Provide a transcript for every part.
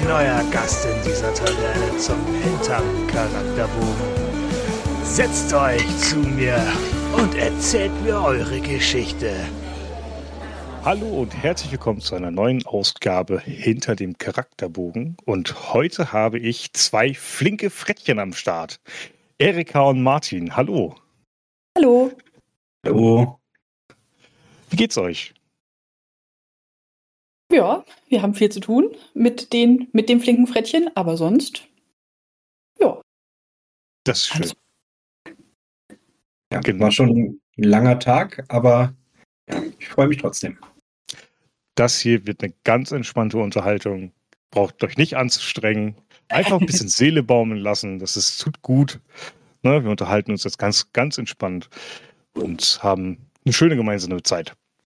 neuer Gast in dieser Taverne zum Hinterm Charakterbogen. Setzt euch zu mir und erzählt mir eure Geschichte. Hallo und herzlich willkommen zu einer neuen Ausgabe hinter dem Charakterbogen. Und heute habe ich zwei flinke Frettchen am Start. Erika und Martin, hallo. Hallo. Hallo. Wie geht's euch? Ja, wir haben viel zu tun mit dem flinken Frettchen, aber sonst, ja. Das ist schön. Ja, war schon ein langer Tag, aber ja, ich freue mich trotzdem. Das hier wird eine ganz entspannte Unterhaltung. Braucht euch nicht anzustrengen. Einfach ein bisschen Seele baumeln lassen. Tut gut. Ne, wir unterhalten uns jetzt ganz, ganz entspannt und haben eine schöne gemeinsame Zeit.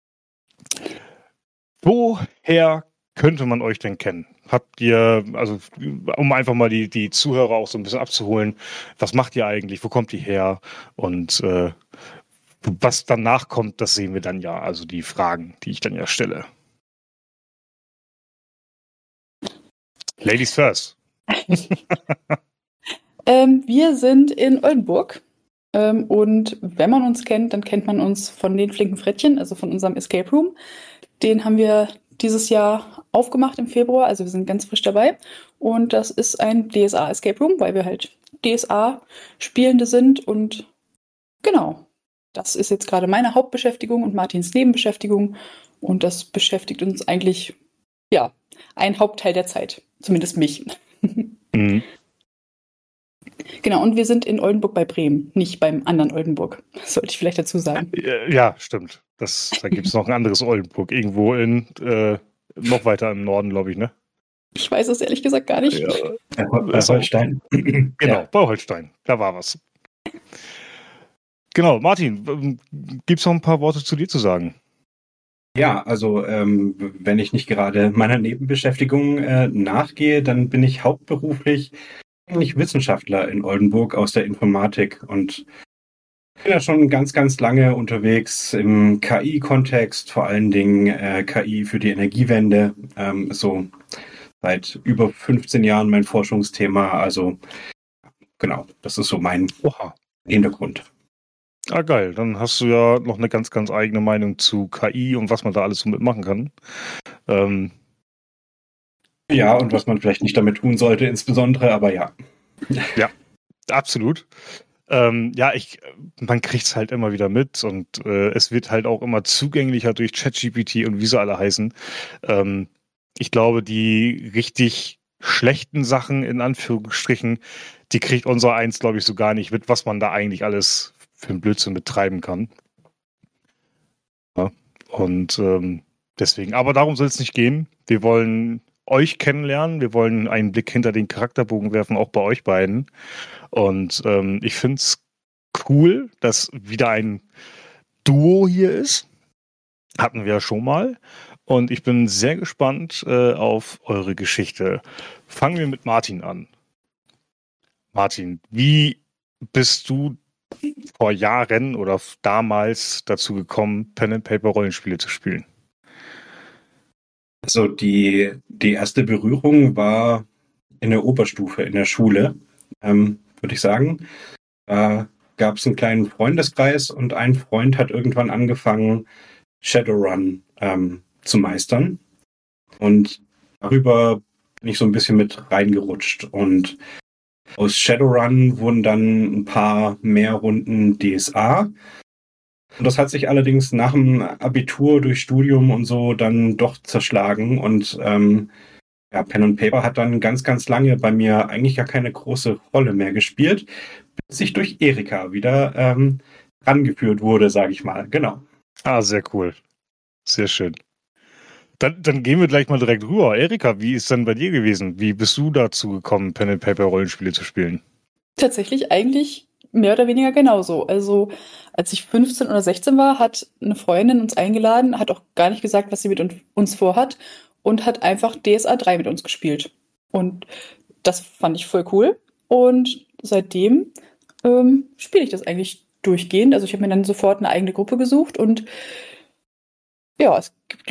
Woher könnte man euch denn kennen? Habt ihr, also um einfach mal die Zuhörer auch so ein bisschen abzuholen, was macht ihr eigentlich, wo kommt ihr her und was danach kommt, das sehen wir dann ja, also die Fragen, die ich dann ja stelle. Ladies first. Wir sind in Oldenburg und wenn man uns kennt, dann kennt man uns von den flinken Frettchen, also von unserem Escape Room. Den haben wir dieses Jahr aufgemacht im Februar, also wir sind ganz frisch dabei. Und das ist ein DSA-Escape Room, weil wir halt DSA-Spielende sind. Und genau, das ist jetzt gerade meine Hauptbeschäftigung und Martins Nebenbeschäftigung. Und das beschäftigt uns eigentlich, ja, ein Hauptteil der Zeit, zumindest mich. Mhm. Genau, und wir sind in Oldenburg bei Bremen, nicht beim anderen Oldenburg. Das sollte ich vielleicht dazu sagen. Ja, stimmt. Da gibt es noch ein anderes Oldenburg, irgendwo noch weiter im Norden, glaube ich, ne? Ich weiß es ehrlich gesagt gar nicht. Ja. Bei Holstein. Genau, Ja. bei Holstein. Da war was. Genau, Martin, gibt es noch ein paar Worte zu dir zu sagen? Ja, also wenn ich nicht gerade meiner Nebenbeschäftigung nachgehe, dann bin ich hauptberuflich eigentlich Wissenschaftler in Oldenburg aus der Informatik und bin ja schon ganz, ganz lange unterwegs im KI-Kontext, vor allen Dingen KI für die Energiewende, so seit über 15 Jahren mein Forschungsthema, also genau, das ist so mein Hintergrund. Ah, geil. Dann hast du ja noch eine ganz, ganz eigene Meinung zu KI und was man da alles so mitmachen kann. Ja, und was man vielleicht nicht damit tun sollte, insbesondere, aber ja. Ja, absolut. Man kriegt es halt immer wieder mit und es wird halt auch immer zugänglicher durch ChatGPT und wie sie alle heißen. Ich glaube, die richtig schlechten Sachen, in Anführungsstrichen, die kriegt unser Eins, glaube ich, so gar nicht mit, was man da eigentlich alles für einen Blödsinn betreiben kann. Ja, und deswegen, aber darum soll es nicht gehen. Wir wollen euch kennenlernen, wir wollen einen Blick hinter den Charakterbogen werfen, auch bei euch beiden. Und ich finde es cool, dass wieder ein Duo hier ist. Hatten wir ja schon mal. Und ich bin sehr gespannt auf eure Geschichte. Fangen wir mit Martin an. Martin, wie bist du vor Jahren oder damals dazu gekommen, Pen-and-Paper-Rollenspiele zu spielen? Also die erste Berührung war in der Oberstufe, in der Schule, würde ich sagen. Da gab es einen kleinen Freundeskreis und ein Freund hat irgendwann angefangen, Shadowrun zu meistern. Und darüber bin ich so ein bisschen mit reingerutscht. Und aus Shadowrun wurden dann ein paar mehr Runden DSA. Und das hat sich allerdings nach dem Abitur durch Studium und so dann doch zerschlagen. Und Pen and Paper hat dann ganz, ganz lange bei mir eigentlich gar keine große Rolle mehr gespielt, bis ich durch Erika wieder rangeführt wurde, sage ich mal. Genau. Ah, sehr cool. Sehr schön. Dann gehen wir gleich mal direkt rüber. Erika, wie ist denn bei dir gewesen? Wie bist du dazu gekommen, Pen-and-Paper-Rollenspiele zu spielen? Tatsächlich eigentlich mehr oder weniger genauso. Also als ich 15 oder 16 war, hat eine Freundin uns eingeladen, hat auch gar nicht gesagt, was sie mit uns vorhat und hat einfach DSA 3 mit uns gespielt. Und das fand ich voll cool. Und seitdem spiele ich das eigentlich durchgehend. Also ich habe mir dann sofort eine eigene Gruppe gesucht und ja, es gibt, glaube ich,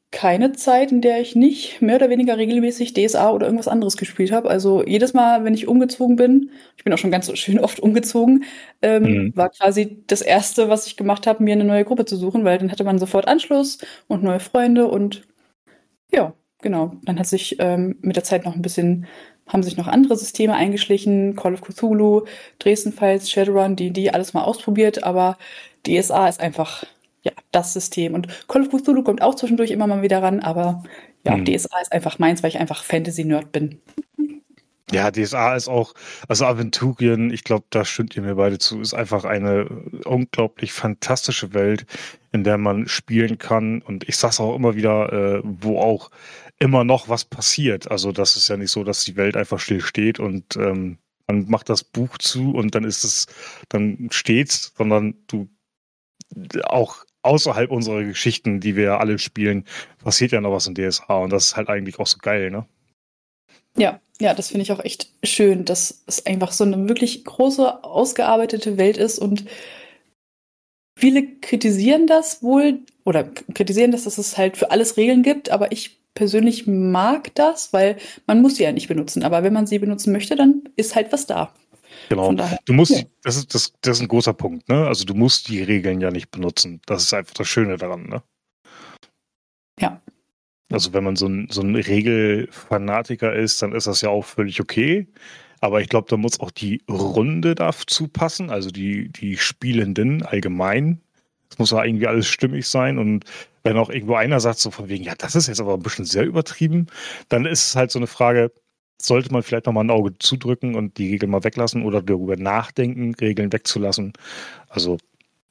keine Zeit, in der ich nicht mehr oder weniger regelmäßig DSA oder irgendwas anderes gespielt habe. Also jedes Mal, wenn ich umgezogen bin, ich bin auch schon ganz schön oft umgezogen, Mhm. war quasi das Erste, was ich gemacht habe, mir eine neue Gruppe zu suchen, weil dann hatte man sofort Anschluss und neue Freunde und ja, genau. Dann hat sich mit der Zeit haben sich noch andere Systeme eingeschlichen, Call of Cthulhu, Dresden Files, Shadowrun, die alles mal ausprobiert, aber DSA ist einfach ja das System. Und Call of Cthulhu kommt auch zwischendurch immer mal wieder ran, aber ja, Mhm. DSA ist einfach meins, weil ich einfach Fantasy-Nerd bin. Ja, DSA ist auch, also Aventurien, ich glaube, da stimmt ihr mir beide zu, ist einfach eine unglaublich fantastische Welt, in der man spielen kann. Und ich sag's auch immer wieder, wo auch immer noch was passiert. Also das ist ja nicht so, dass die Welt einfach still steht und man macht das Buch zu und dann steht's, sondern du auch außerhalb unserer Geschichten, die wir ja alle spielen, passiert ja noch was in DSA und das ist halt eigentlich auch so geil, ne? Ja, ja, das finde ich auch echt schön, dass es einfach so eine wirklich große, ausgearbeitete Welt ist und viele kritisieren das wohl oder kritisieren das, dass es halt für alles Regeln gibt, aber ich persönlich mag das, weil man muss sie ja nicht benutzen, aber wenn man sie benutzen möchte, dann ist halt was da. Genau. Von daher, Du musst, ja. das ist ein großer Punkt, ne? Also du musst die Regeln ja nicht benutzen. Das ist einfach das Schöne daran, ne? Ja. Also wenn man so ein Regelfanatiker ist, dann ist das ja auch völlig okay. Aber ich glaube, da muss auch die Runde dazu passen, also die Spielenden allgemein. Es muss ja irgendwie alles stimmig sein. Und wenn auch irgendwo einer sagt, so von wegen, ja, das ist jetzt aber ein bisschen sehr übertrieben, dann ist es halt so eine Frage, sollte man vielleicht nochmal ein Auge zudrücken und die Regeln mal weglassen oder darüber nachdenken, Regeln wegzulassen. Also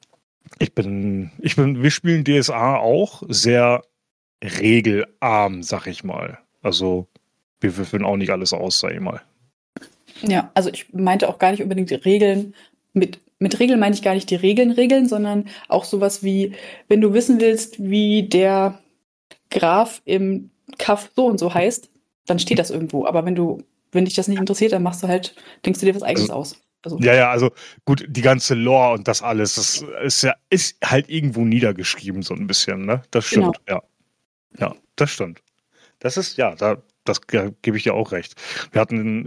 wir spielen DSA auch sehr regelarm, sag ich mal. Also wir würfeln auch nicht alles aus, sag ich mal. Ja, also ich meinte auch gar nicht unbedingt die Regeln. Mit Regeln meine ich gar nicht die Regeln, sondern auch sowas wie, wenn du wissen willst, wie der Graf im Kaff so und so heißt, dann steht das irgendwo. Aber wenn dich das nicht interessiert, dann denkst du dir was Eigenes Also, aus. Also, ja, also gut, die ganze Lore und das alles, das ist halt irgendwo niedergeschrieben, so ein bisschen, ne? Das genau. stimmt, ja. Ja, das stimmt. Das ist, gebe ich dir auch recht. Wir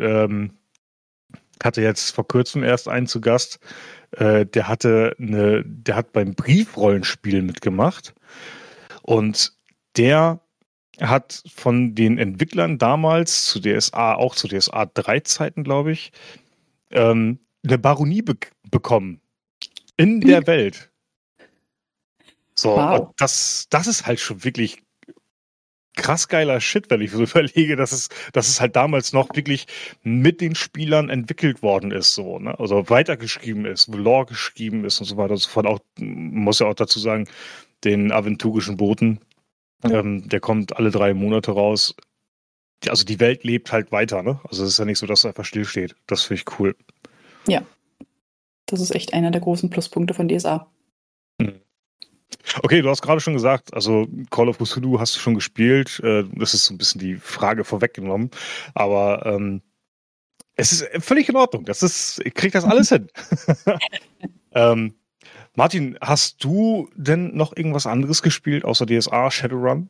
hatte jetzt vor kurzem erst einen zu Gast, der hat beim Briefrollenspiel mitgemacht und der hat von den Entwicklern damals auch zu DSA 3 Zeiten, glaube ich, eine Baronie bekommen in der Welt. So, und Wow. das ist halt schon wirklich krass geiler Shit, wenn ich so überlege, dass es halt damals noch wirklich mit den Spielern entwickelt worden ist, so, ne? Also weitergeschrieben ist, wo Lore geschrieben ist und so weiter und so fort. Auch, muss ja auch dazu sagen, den aventurischen Boten, der kommt alle 3 Monate raus. Also die Welt lebt halt weiter, ne? Also es ist ja nicht so, dass es einfach stillsteht. Das finde ich cool. Ja, das ist echt einer der großen Pluspunkte von DSA. Okay, du hast gerade schon gesagt, also Call of Cthulhu hast du schon gespielt. Das ist so ein bisschen die Frage vorweggenommen. Aber es ist völlig in Ordnung. Ich krieg das alles hin. Martin, hast du denn noch irgendwas anderes gespielt außer DSA, Shadowrun?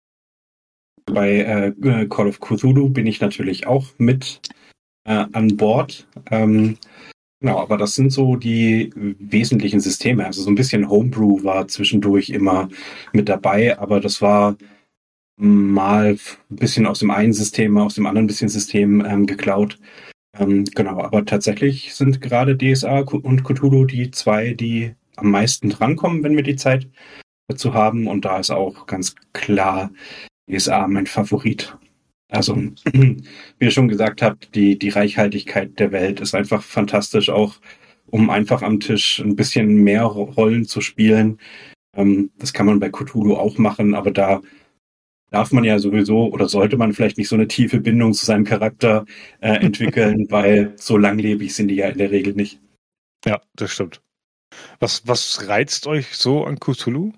Bei Call of Cthulhu bin ich natürlich auch mit an Bord. Genau, aber das sind so die wesentlichen Systeme. Also so ein bisschen Homebrew war zwischendurch immer mit dabei, aber das war mal ein bisschen aus dem einen System, aus dem anderen bisschen System geklaut. Genau, aber tatsächlich sind gerade DSA und Cthulhu die zwei, die am meisten drankommen, wenn wir die Zeit dazu haben. Und da ist auch ganz klar DSA mein Favorit. Also, wie ihr schon gesagt habt, die Reichhaltigkeit der Welt ist einfach fantastisch, auch um einfach am Tisch ein bisschen mehr Rollen zu spielen. Das kann man bei Cthulhu auch machen, aber da darf man ja sowieso oder sollte man vielleicht nicht so eine tiefe Bindung zu seinem Charakter entwickeln, weil so langlebig sind die ja in der Regel nicht. Ja, das stimmt. Was reizt euch so an Cthulhu?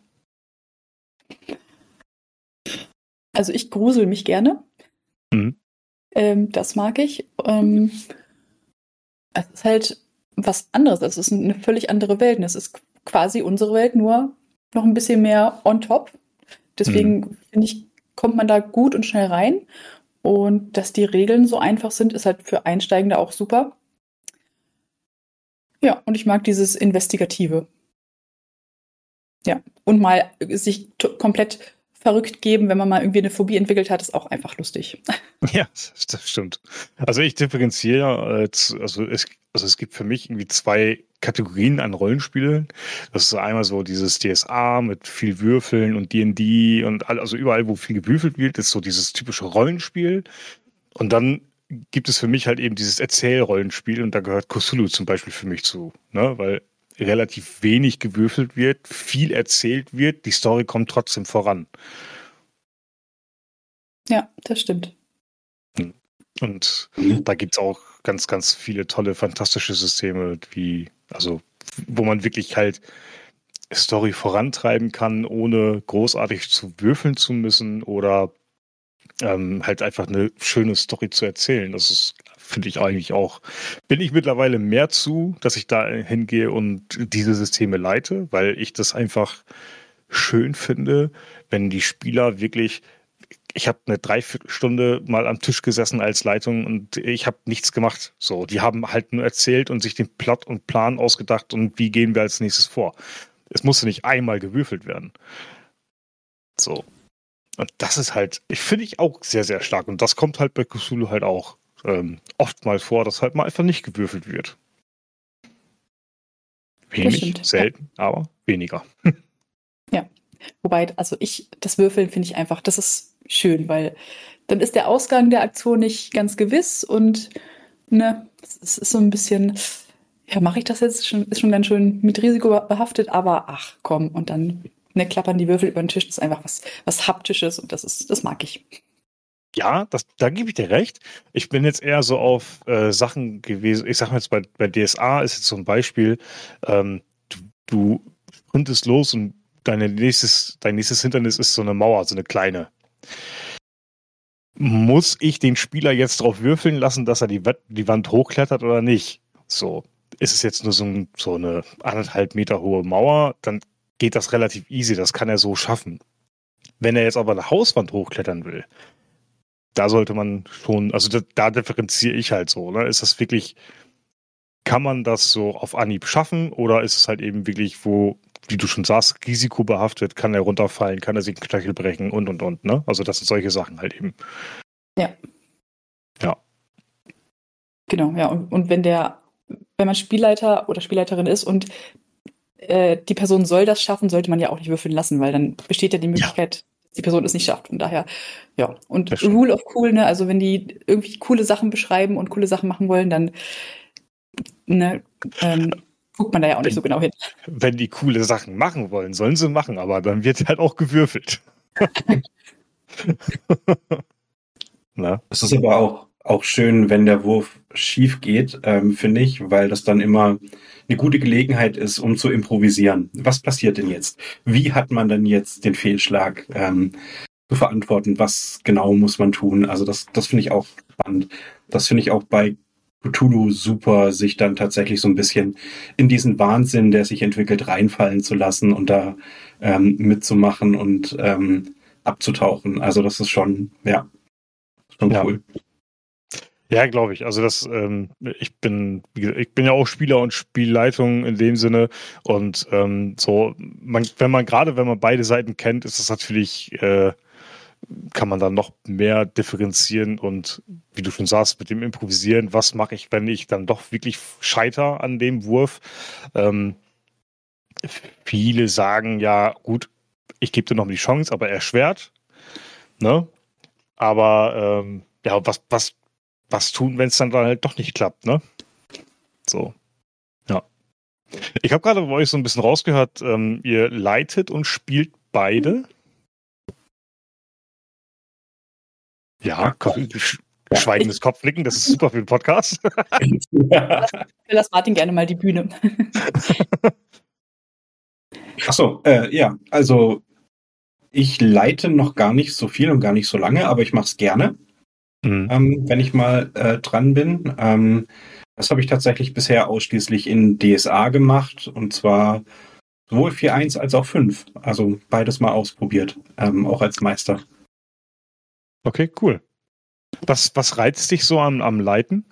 Also ich grusel mich gerne. Mhm. Das mag ich. Es ist halt was anderes. Es ist eine völlig andere Welt. Und es ist quasi unsere Welt, nur noch ein bisschen mehr on top. Deswegen finde ich, kommt man da gut und schnell rein. Und dass die Regeln so einfach sind, ist halt für Einsteigende auch super. Ja, und ich mag dieses Investigative. Ja, und mal sich komplett verrückt geben, wenn man mal irgendwie eine Phobie entwickelt hat, ist auch einfach lustig. Ja, das stimmt. Also ich differenziere es gibt für mich irgendwie zwei Kategorien an Rollenspielen. Das ist einmal so dieses DSA mit viel Würfeln und D&D und also überall, wo viel gewürfelt wird, ist so dieses typische Rollenspiel. Und dann gibt es für mich halt eben dieses Erzählrollenspiel und da gehört Cthulhu zum Beispiel für mich zu, ne? Weil relativ wenig gewürfelt wird, viel erzählt wird, die Story kommt trotzdem voran. Ja, das stimmt. Und da gibt es auch ganz, ganz viele tolle, fantastische Systeme, wo man wirklich halt Story vorantreiben kann, ohne großartig zu würfeln zu müssen oder halt einfach eine schöne Story zu erzählen. Das ist, finde ich eigentlich auch, bin ich mittlerweile mehr zu, dass ich da hingehe und diese Systeme leite, weil ich das einfach schön finde, wenn die Spieler wirklich. Ich habe eine Dreiviertelstunde mal am Tisch gesessen als Leitung und ich habe nichts gemacht. So, die haben halt nur erzählt und sich den Plot und Plan ausgedacht und wie gehen wir als nächstes vor. Es musste nicht einmal gewürfelt werden. So. Und das ist halt, finde ich auch sehr, sehr stark. Und das kommt halt bei Cthulhu halt auch oft mal vor, dass halt mal einfach nicht gewürfelt wird. Wenig, selten, ja. Aber weniger. Ja. Wobei, also das Würfeln finde ich einfach, das ist schön, weil dann ist der Ausgang der Aktion nicht ganz gewiss und ne, es ist so ein bisschen, ja, mache ich das jetzt? Ist schon ganz schön mit Risiko behaftet, aber ach komm, und dann klappern die Würfel über den Tisch, das ist einfach was Haptisches und das mag ich. Ja, da gebe ich dir recht. Ich bin jetzt eher so auf Sachen gewesen, ich sag mal jetzt bei DSA ist jetzt so ein Beispiel, du sprintest los und dein nächstes Hindernis ist so eine Mauer, so eine kleine. Muss ich den Spieler jetzt drauf würfeln lassen, dass er die Wand hochklettert oder nicht? So, ist es jetzt nur so eine 1,5 Meter hohe Mauer, dann geht das relativ easy, das kann er so schaffen. Wenn er jetzt aber eine Hauswand hochklettern will, da sollte man schon, also da differenziere ich halt so, ne? Ist das wirklich, kann man das so auf Anhieb schaffen oder ist es halt eben wirklich, wo, wie du schon sagst, risikobehaftet, kann er runterfallen, kann er sich einen Knöchel brechen und, ne? Also das sind solche Sachen halt eben. Ja. Ja. Genau, ja. Und wenn man Spielleiter oder Spielleiterin ist und die Person soll das schaffen, sollte man ja auch nicht würfeln lassen, weil dann besteht ja die Möglichkeit, dass die Person es nicht schafft. Von daher, ja. Und Rule of Cool, ne, also wenn die irgendwie coole Sachen beschreiben und coole Sachen machen wollen, dann guckt man da ja auch nicht so genau hin. Wenn die coole Sachen machen wollen, sollen sie machen, aber dann wird halt auch gewürfelt. Na? Es ist aber auch schön, wenn der Wurf schief geht, finde ich, weil das dann immer eine gute Gelegenheit ist, um zu improvisieren. Was passiert denn jetzt? Wie hat man denn jetzt den Fehlschlag zu verantworten? Was genau muss man tun? Also das finde ich auch spannend. Das finde ich auch bei Cthulhu super, sich dann tatsächlich so ein bisschen in diesen Wahnsinn, der sich entwickelt, reinfallen zu lassen und da mitzumachen und abzutauchen. Also das ist schon cool. Ja, glaube ich. Also ich bin ja auch Spieler und Spielleitung in dem Sinne und wenn man beide Seiten kennt, ist das natürlich kann man dann noch mehr differenzieren und wie du schon sagst, mit dem Improvisieren, was mache ich, wenn ich dann doch wirklich scheiter an dem Wurf? Viele sagen, ja gut, ich gebe dir noch die Chance, aber erschwert. Ne? Aber was tun, wenn es dann halt doch nicht klappt, ne? So. Ja. Ich habe gerade bei euch so ein bisschen rausgehört, ihr leitet und spielt beide. Ja, schweigendes Kopfnicken, das ist super für den Podcast. Lass Martin gerne mal die Bühne. Achso, ja, also ich leite noch gar nicht so viel und gar nicht so lange, aber ich mache es gerne, wenn ich mal dran bin. Das habe ich tatsächlich bisher ausschließlich in DSA gemacht und zwar sowohl 4.1 als auch 5. Also beides mal ausprobiert, auch als Meister. Okay, cool. Was reizt dich so am Leiten?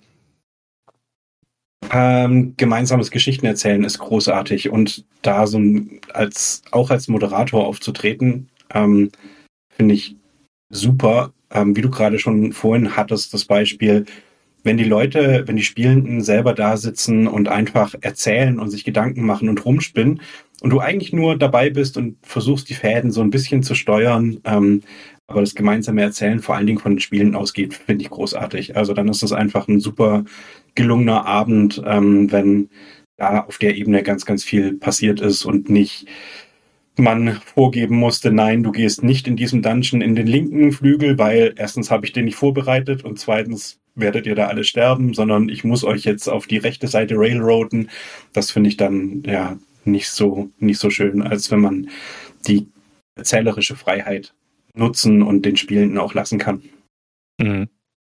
Gemeinsames Geschichten erzählen ist großartig und da so auch als Moderator aufzutreten, finde ich super. Wie du gerade schon vorhin hattest, das Beispiel, wenn die Spielenden selber da sitzen und einfach erzählen und sich Gedanken machen und rumspinnen und du eigentlich nur dabei bist und versuchst, die Fäden so ein bisschen zu steuern, aber das gemeinsame Erzählen vor allen Dingen von den Spielen ausgeht, finde ich großartig. Also dann ist es einfach ein super gelungener Abend, wenn da auf der Ebene ganz, ganz viel passiert ist und nicht man vorgeben musste, nein, du gehst nicht in diesem Dungeon in den linken Flügel, weil erstens habe ich den nicht vorbereitet und zweitens werdet ihr da alle sterben, sondern ich muss euch jetzt auf die rechte Seite railroaden. Das finde ich dann ja nicht so schön, als wenn man die erzählerische Freiheit nutzen und den Spielenden auch lassen kann. Mhm.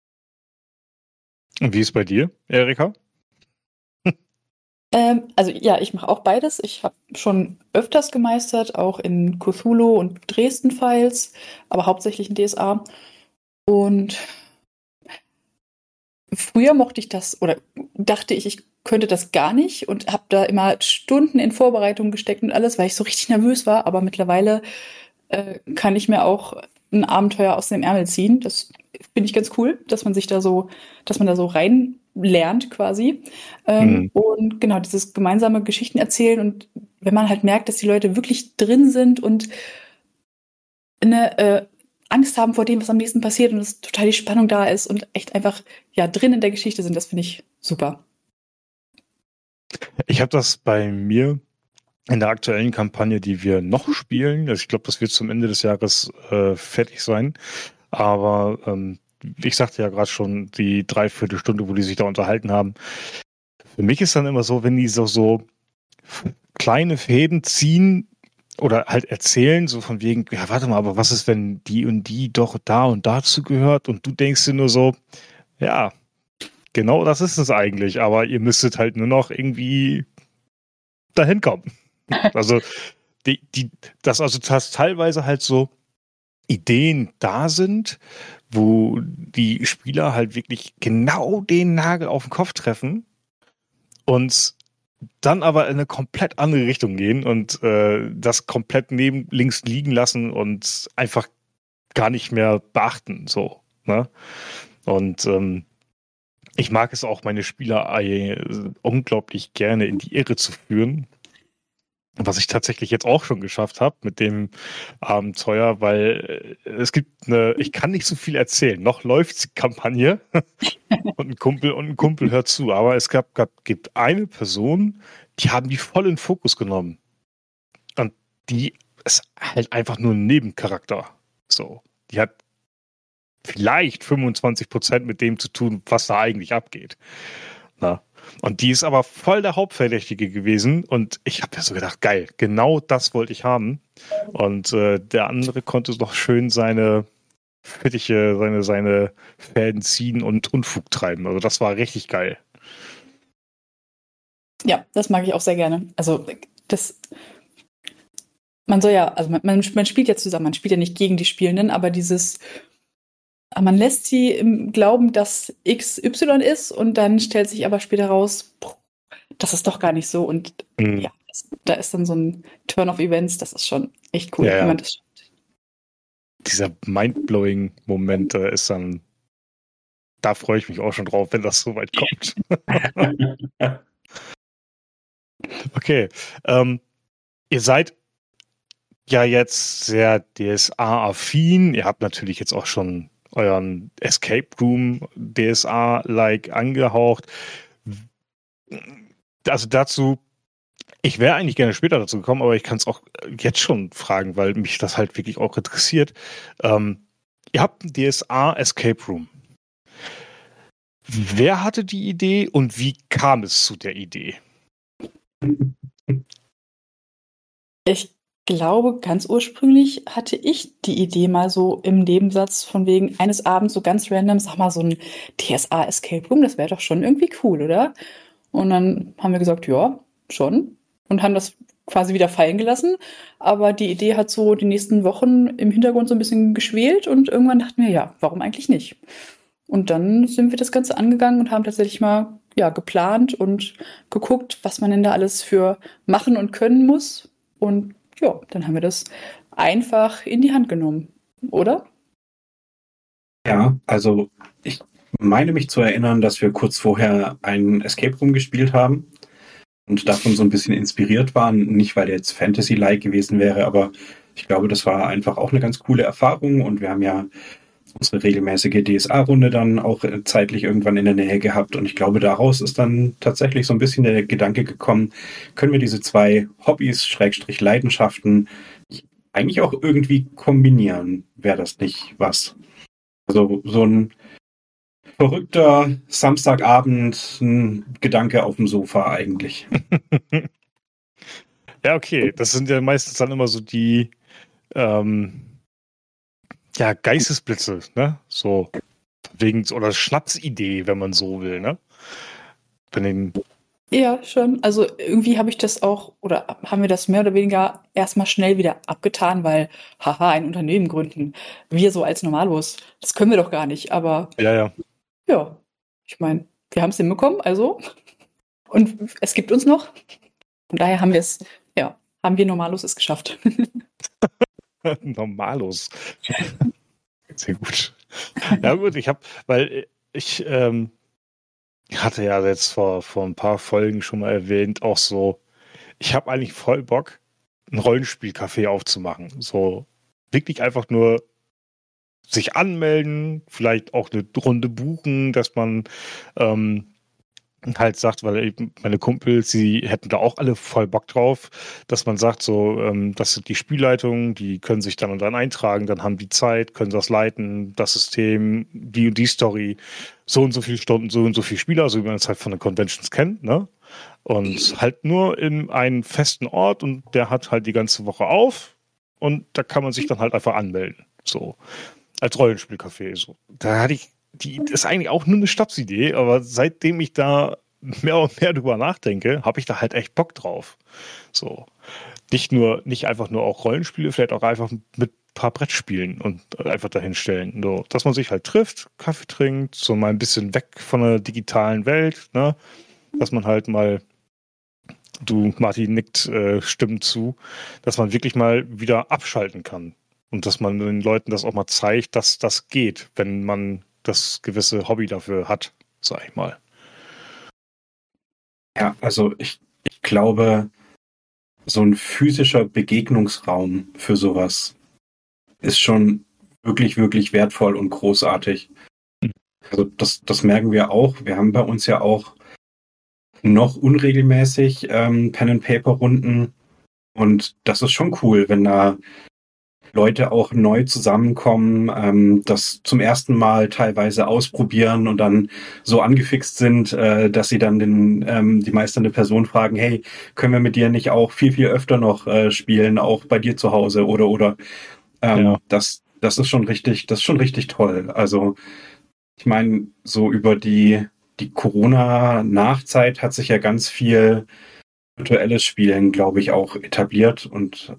Und wie ist bei dir, Erika? Also ja, ich mache auch beides. Ich habe schon öfters gemeistert, auch in Cthulhu und Dresden-Files, aber hauptsächlich in DSA. Und früher mochte ich das oder dachte ich könnte das gar nicht und habe da immer Stunden in Vorbereitung gesteckt und alles, weil ich so richtig nervös war. Aber mittlerweile kann ich mir auch ein Abenteuer aus dem Ärmel ziehen. Das finde ich ganz cool, dass man da so rein lernt quasi. Und genau, dieses gemeinsame Geschichten erzählen und wenn man halt merkt, dass die Leute wirklich drin sind und eine Angst haben vor dem, was am nächsten passiert und dass total die Spannung da ist und echt einfach ja drin in der Geschichte sind, das finde ich super. Ich habe das bei mir in der aktuellen Kampagne, die wir noch spielen. Also ich glaube, das wird zum Ende des Jahres fertig sein. Aber ich sagte ja gerade schon, die Dreiviertelstunde, wo die sich da unterhalten haben. Für mich ist dann immer so, wenn die so kleine Fäden ziehen oder halt erzählen, so von wegen, ja, warte mal, aber was ist, wenn die und die doch da und dazu gehört? Und du denkst dir nur so, ja, genau das ist es eigentlich, aber ihr müsstet halt nur noch irgendwie dahin kommen. Also, dass teilweise halt so Ideen da sind, wo die Spieler halt wirklich genau den Nagel auf den Kopf treffen und dann aber in eine komplett andere Richtung gehen und das komplett links liegen lassen und einfach gar nicht mehr beachten, so, ne? Und ich mag es auch, meine Spieler unglaublich gerne in die Irre zu führen. Was ich tatsächlich jetzt auch schon geschafft habe mit dem Abenteuer, weil es gibt ich kann nicht so viel erzählen. Noch läuft die Kampagne und ein Kumpel hört zu. Aber es gibt eine Person, die haben die voll in den Fokus genommen. Und die ist halt einfach nur ein Nebencharakter. So. Die hat vielleicht 25% mit dem zu tun, was da eigentlich abgeht. Na? Und die ist aber voll der Hauptverdächtige gewesen und ich habe ja so gedacht, geil, genau das wollte ich haben. Und der andere konnte noch schön seine Fittiche, seine Fäden ziehen und Unfug treiben. Also das war richtig geil. Ja, das mag ich auch sehr gerne. Also man soll ja, also man spielt ja zusammen, man spielt ja nicht gegen die Spielenden, aber man lässt sie im Glauben, dass X Y ist und dann stellt sich aber später raus, das ist doch gar nicht so. Und ja, da ist dann so ein Turn of Events, das ist schon echt cool, wenn man das schafft. Dieser Mindblowing-Moment ist dann, da freue ich mich auch schon drauf, wenn das soweit kommt. Okay, ihr seid ja jetzt sehr DSA-affin. Ihr habt natürlich jetzt auch schon euren Escape Room DSA-like angehaucht. Also dazu, ich wäre eigentlich gerne später dazu gekommen, aber ich kann es auch jetzt schon fragen, weil mich das halt wirklich auch interessiert. Ihr habt einen DSA Escape Room. Wer hatte die Idee und wie kam es zu der Idee? Ich glaube, ganz ursprünglich hatte ich die Idee mal so im Nebensatz von wegen eines Abends so ganz random, sag mal, so ein DSA Escape Room, das wäre doch schon irgendwie cool, oder? Und dann haben wir gesagt, ja, schon. Und haben das quasi wieder fallen gelassen. Aber die Idee hat so die nächsten Wochen im Hintergrund so ein bisschen geschwelt und irgendwann dachten wir, ja, warum eigentlich nicht? Und dann sind wir das Ganze angegangen und haben tatsächlich mal geplant und geguckt, was man denn da alles für machen und können muss. Und ja, dann haben wir das einfach in die Hand genommen, oder? Ja, also ich meine mich zu erinnern, dass wir kurz vorher einen Escape Room gespielt haben und davon so ein bisschen inspiriert waren. Nicht, weil der jetzt Fantasy-like gewesen wäre, aber ich glaube, das war einfach auch eine ganz coole Erfahrung und wir haben ja unsere regelmäßige DSA-Runde dann auch zeitlich irgendwann in der Nähe gehabt und ich glaube, daraus ist dann tatsächlich so ein bisschen der Gedanke gekommen, können wir diese zwei Hobbys, Schrägstrich Leidenschaften eigentlich auch irgendwie kombinieren? Wäre das nicht was? Also so ein verrückter Samstagabend, ein Gedanke auf dem Sofa eigentlich. Ja, okay. Das sind ja meistens dann immer so die Geistesblitze, ne? So oder Schnapsidee, wenn man so will, ne? Ja, schon. Also irgendwie habe ich das auch, oder haben wir das mehr oder weniger erstmal schnell wieder abgetan, weil, haha, ein Unternehmen gründen. Wir so als Normalos, das können wir doch gar nicht. Aber ja, ich meine, wir haben es hinbekommen, also. Und es gibt uns noch. Von daher haben wir Normalos es geschafft. Normalos. Sehr gut. Ja gut, ich hatte ja jetzt vor ein paar Folgen schon mal erwähnt, auch so, ich habe eigentlich voll Bock, ein Rollenspielcafé aufzumachen. So wirklich einfach nur sich anmelden, vielleicht auch eine Runde buchen, dass man halt sagt, weil eben meine Kumpels, sie hätten da auch alle voll Bock drauf, dass man sagt, so, das sind die Spielleitungen, die können sich dann und dann eintragen, dann haben die Zeit, können das leiten, das System, die und die Story, so und so viele Stunden, so und so viele Spieler, so wie man es halt von den Conventions kennt, ne? Und halt nur in einen festen Ort und der hat halt die ganze Woche auf und da kann man sich dann halt einfach anmelden, so, als Rollenspielcafé, so. Da hatte ich die ist eigentlich auch nur eine Schnapsidee, aber seitdem ich da mehr und mehr drüber nachdenke, habe ich da halt echt Bock drauf. So. Nicht einfach nur auch Rollenspiele, vielleicht auch einfach mit ein paar Brettspielen und einfach dahin stellen. So, dass man sich halt trifft, Kaffee trinkt, so mal ein bisschen weg von der digitalen Welt, ne? Dass man halt mal, du Martin nickt Stimmen zu, dass man wirklich mal wieder abschalten kann. Und dass man den Leuten das auch mal zeigt, dass das geht, wenn man das gewisse Hobby dafür hat, sag ich mal. Ja, also ich glaube, so ein physischer Begegnungsraum für sowas ist schon wirklich, wirklich wertvoll und großartig. Also das merken wir auch. Wir haben bei uns ja auch noch unregelmäßig Pen-and-Paper-Runden und das ist schon cool, wenn da Leute auch neu zusammenkommen, das zum ersten Mal teilweise ausprobieren und dann so angefixt sind, dass sie dann die meisternde Person fragen, hey, können wir mit dir nicht auch viel, viel öfter noch spielen, auch bei dir zu Hause oder das ist schon richtig toll. Also ich meine, so über die Corona-Nachzeit hat sich ja ganz viel virtuelles Spielen, glaube ich, auch etabliert und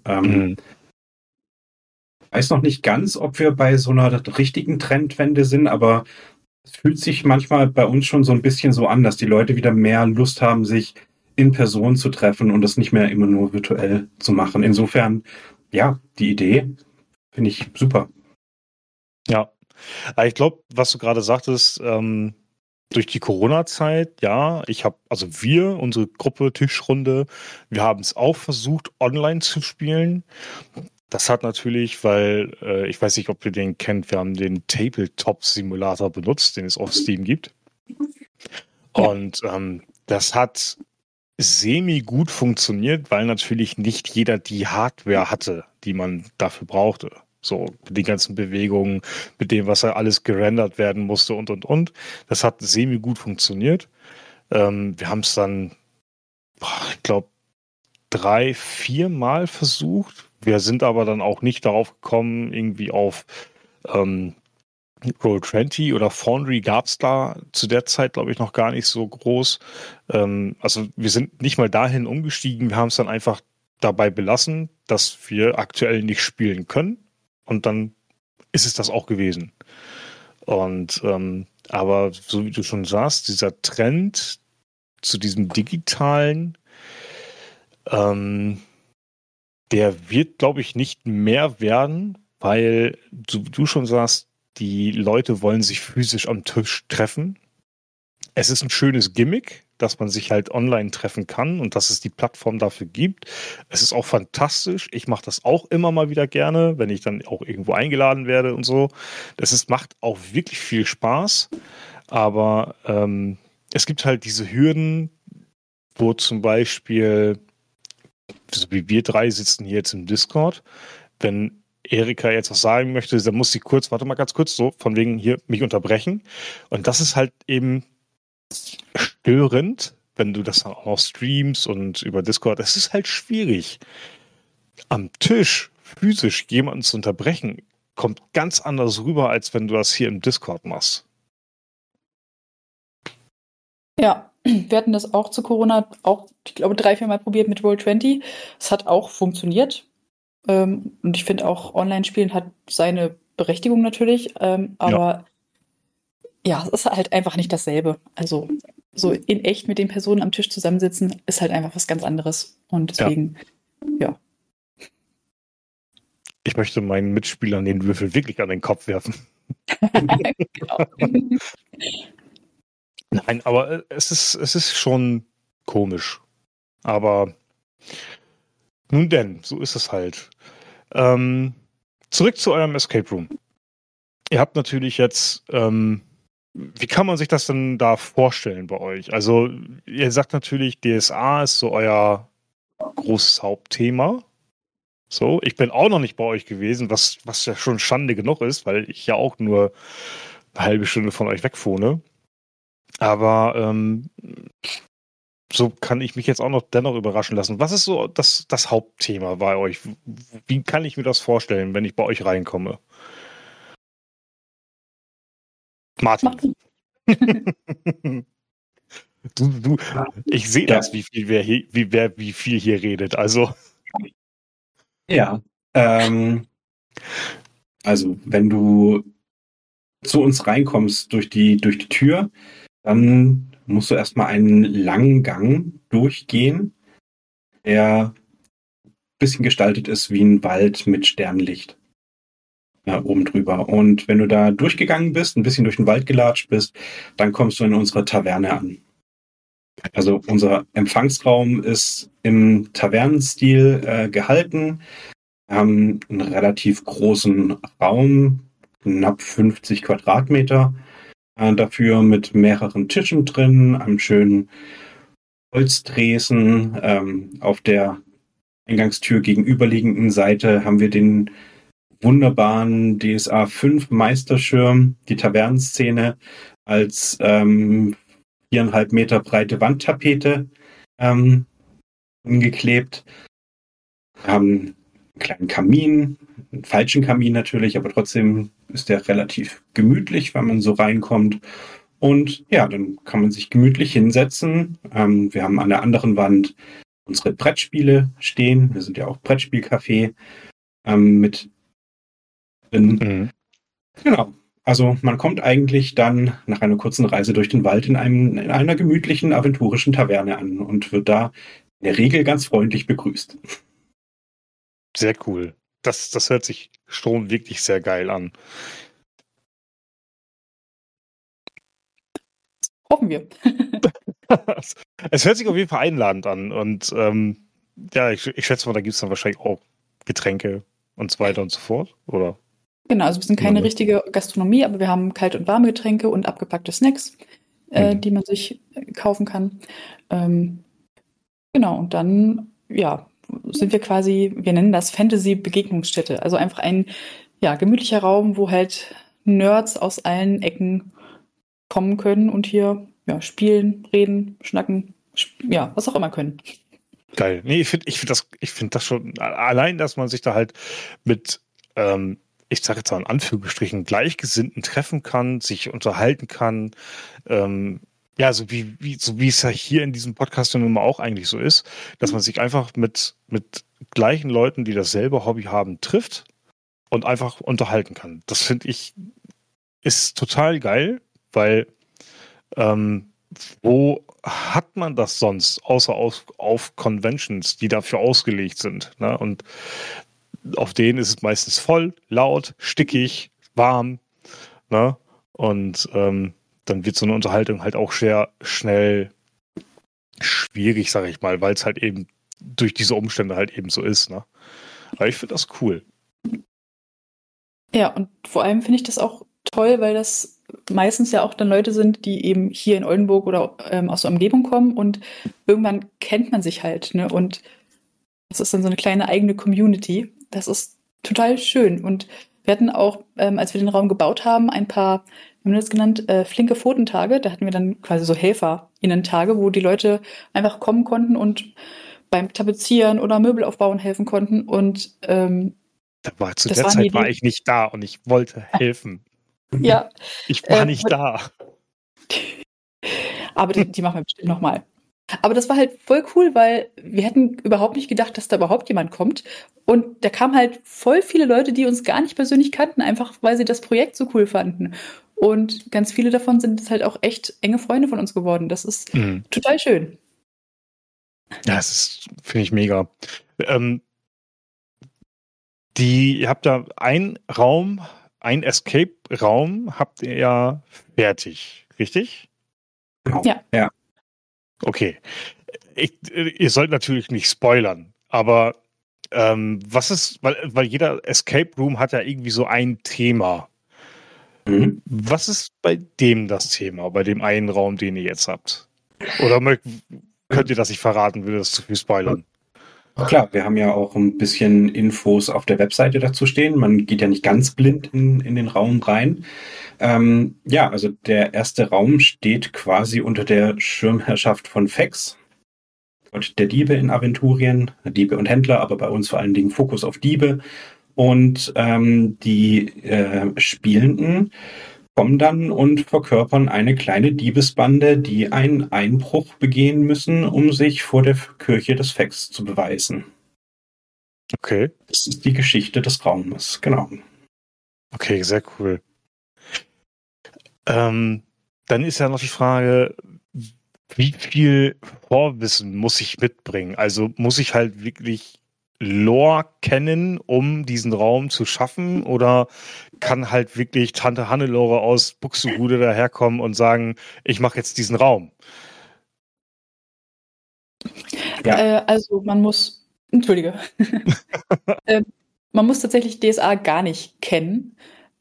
weiß noch nicht ganz, ob wir bei so einer richtigen Trendwende sind, aber es fühlt sich manchmal bei uns schon so ein bisschen so an, dass die Leute wieder mehr Lust haben, sich in Person zu treffen und das nicht mehr immer nur virtuell zu machen. Insofern, ja, die Idee finde ich super. Ja, ich glaube, was du gerade sagtest, durch die Corona-Zeit, ja, unsere Gruppe Tischrunde, wir haben es auch versucht, online zu spielen. Das hat natürlich, weil, ich weiß nicht, ob ihr den kennt, wir haben den Tabletop-Simulator benutzt, den es auf Steam gibt. Und das hat semi-gut funktioniert, weil natürlich nicht jeder die Hardware hatte, die man dafür brauchte. So, mit den ganzen Bewegungen, mit dem, was ja alles gerendert werden musste und. Das hat semi-gut funktioniert. Wir haben es dann, ich glaube, 3-4 Mal versucht. Wir sind aber dann auch nicht darauf gekommen, irgendwie auf Roll20 oder Foundry gab es da zu der Zeit, glaube ich, noch gar nicht so groß. Also wir sind nicht mal dahin umgestiegen. Wir haben es dann einfach dabei belassen, dass wir aktuell nicht spielen können. Und dann ist es das auch gewesen. Und aber so wie du schon sagst, dieser Trend zu diesem Digitalen, der wird, glaube ich, nicht mehr werden, weil, so wie du schon sagst, die Leute wollen sich physisch am Tisch treffen. Es ist ein schönes Gimmick, dass man sich halt online treffen kann und dass es die Plattform dafür gibt. Es ist auch fantastisch. Ich mache das auch immer mal wieder gerne, wenn ich dann auch irgendwo eingeladen werde und so. Macht auch wirklich viel Spaß. Aber es gibt halt diese Hürden, wo zum Beispiel, so wie wir drei sitzen hier jetzt im Discord, wenn Erika jetzt was sagen möchte, dann muss sie warte mal ganz kurz, so von wegen hier mich unterbrechen. Und das ist halt eben störend, wenn du das dann auch noch streamst und über Discord. Es ist halt schwierig. Am Tisch physisch jemanden zu unterbrechen, kommt ganz anders rüber, als wenn du das hier im Discord machst. Ja, wir hatten das auch zu Corona ich glaube, 3-4 Mal probiert mit Roll20. Es hat auch funktioniert. Und ich finde auch, Online-Spielen hat seine Berechtigung natürlich. Aber ja, es ist halt einfach nicht dasselbe. Also so in echt mit den Personen am Tisch zusammensitzen, ist halt einfach was ganz anderes. Und deswegen, ja. Ich möchte meinen Mitspielern den Würfel wirklich an den Kopf werfen. Genau. Nein, aber es ist schon komisch. Aber nun denn, so ist es halt. Zurück zu eurem Escape Room. Ihr habt natürlich jetzt, wie kann man sich das denn da vorstellen bei euch? Also ihr sagt natürlich, DSA ist so euer großes Hauptthema. So, ich bin auch noch nicht bei euch gewesen, was ja schon Schande genug ist, weil ich ja auch nur eine halbe Stunde von euch wegwohne. Aber so kann ich mich jetzt auch noch dennoch überraschen lassen. Was ist so das Hauptthema bei euch? Wie kann ich mir das vorstellen, wenn ich bei euch reinkomme? Martin. Ich sehe das, wie viel hier redet. Also. Ja. Also, wenn du zu uns reinkommst durch die Tür, dann musst du erstmal einen langen Gang durchgehen, der ein bisschen gestaltet ist wie ein Wald mit Sternenlicht oben drüber. Und wenn du da durchgegangen bist, ein bisschen durch den Wald gelatscht bist, dann kommst du in unsere Taverne an. Also unser Empfangsraum ist im Tavernenstil gehalten. Wir haben einen relativ großen Raum, knapp 50 Quadratmeter. Dafür mit mehreren Tischen drin, einem schönen Holztresen. Auf der Eingangstür gegenüberliegenden Seite haben wir den wunderbaren DSA 5 Meisterschirm, die Tavernenszene als 4,5 Meter breite Wandtapete hingeklebt. Wir haben einen kleinen Kamin, einen falschen Kamin natürlich, aber trotzdem ist der relativ gemütlich, wenn man so reinkommt. Und ja, dann kann man sich gemütlich hinsetzen. Wir haben an der anderen Wand unsere Brettspiele stehen. Wir sind ja auch Brettspielcafé mit drin. Mhm. Genau. Also man kommt eigentlich dann nach einer kurzen Reise durch den Wald in einer gemütlichen, aventurischen Taverne an und wird da in der Regel ganz freundlich begrüßt. Sehr cool. Das hört sich schon wirklich sehr geil an. Hoffen wir. Es hört sich auf jeden Fall einladend an. Und ja, ich schätze mal, da gibt es dann wahrscheinlich auch Getränke und so weiter und so fort, oder? Genau, also wir sind keine richtige Gastronomie, aber wir haben kalte und warme Getränke und abgepackte Snacks, die man sich kaufen kann. Genau, und dann, ja, sind wir quasi, wir nennen das Fantasy-Begegnungsstätte. Also einfach ein, ja, gemütlicher Raum, wo halt Nerds aus allen Ecken kommen können und hier, ja, spielen, reden, schnacken, ja, was auch immer können. Geil. Nee, ich finde das schon, allein, dass man sich da halt mit, ich sage jetzt mal in Anführungsstrichen, Gleichgesinnten treffen kann, sich unterhalten kann, ja, so wie es ja hier in diesem Podcast nun mal auch eigentlich so ist, dass man sich einfach mit gleichen Leuten, die dasselbe Hobby haben, trifft und einfach unterhalten kann. Das finde ich ist total geil, weil wo hat man das sonst, außer auf Conventions, die dafür ausgelegt sind, ne? Und auf denen ist es meistens voll, laut, stickig, warm, ne? Und dann wird so eine Unterhaltung halt auch sehr schnell schwierig, sage ich mal, weil es halt eben durch diese Umstände halt eben so ist, ne? Aber ich finde das cool. Ja, und vor allem finde ich das auch toll, weil das meistens ja auch dann Leute sind, die eben hier in Oldenburg oder aus der Umgebung kommen und irgendwann kennt man sich halt, ne? Und das ist dann so eine kleine eigene Community. Das ist total schön. Und wir hatten auch, als wir den Raum gebaut haben, ein paar, wie haben wir das genannt, flinke Pfotentage. Da hatten wir dann quasi so HelferInnen-Tage, wo die Leute einfach kommen konnten und beim Tapezieren oder Möbel aufbauen helfen konnten. Und Zu der Zeit war ich nicht da und ich wollte helfen. Ja. Ich war nicht da. Aber die machen wir bestimmt nochmal. Aber das war halt voll cool, weil wir hätten überhaupt nicht gedacht, dass da überhaupt jemand kommt. Und da kamen halt voll viele Leute, die uns gar nicht persönlich kannten, einfach weil sie das Projekt so cool fanden. Und ganz viele davon sind jetzt halt auch echt enge Freunde von uns geworden. Das ist total schön. Ja, das ist, finde ich mega. Ihr habt da einen Escape-Raum habt ihr ja fertig, richtig? Ja. Okay. Ihr sollt natürlich nicht spoilern, aber was ist, weil jeder Escape Room hat ja irgendwie so ein Thema. Mhm. Was ist bei dem das Thema, bei dem einen Raum, den ihr jetzt habt? Oder könnt ihr das nicht verraten, würde das zu viel spoilern? Klar, wir haben ja auch ein bisschen Infos auf der Webseite dazu stehen. Man geht ja nicht ganz blind in den Raum rein. Ja, also der erste Raum steht quasi unter der Schirmherrschaft von Fex, Gott der Diebe in Aventurien, Diebe und Händler, aber bei uns vor allen Dingen Fokus auf Diebe. Und die Spielenden kommen dann und verkörpern eine kleine Diebesbande, die einen Einbruch begehen müssen, um sich vor der Kirche des Fex zu beweisen. Okay. Das ist die Geschichte des Raumes, genau. Okay, sehr cool. Dann ist ja noch die Frage, wie viel Vorwissen muss ich mitbringen? Also muss ich halt wirklich Lore kennen, um diesen Raum zu schaffen? Oder kann halt wirklich Tante Hannelore aus Buxtehude daherkommen und sagen, ich mache jetzt diesen Raum? Ja. Also man muss, entschuldige, man muss tatsächlich DSA gar nicht kennen.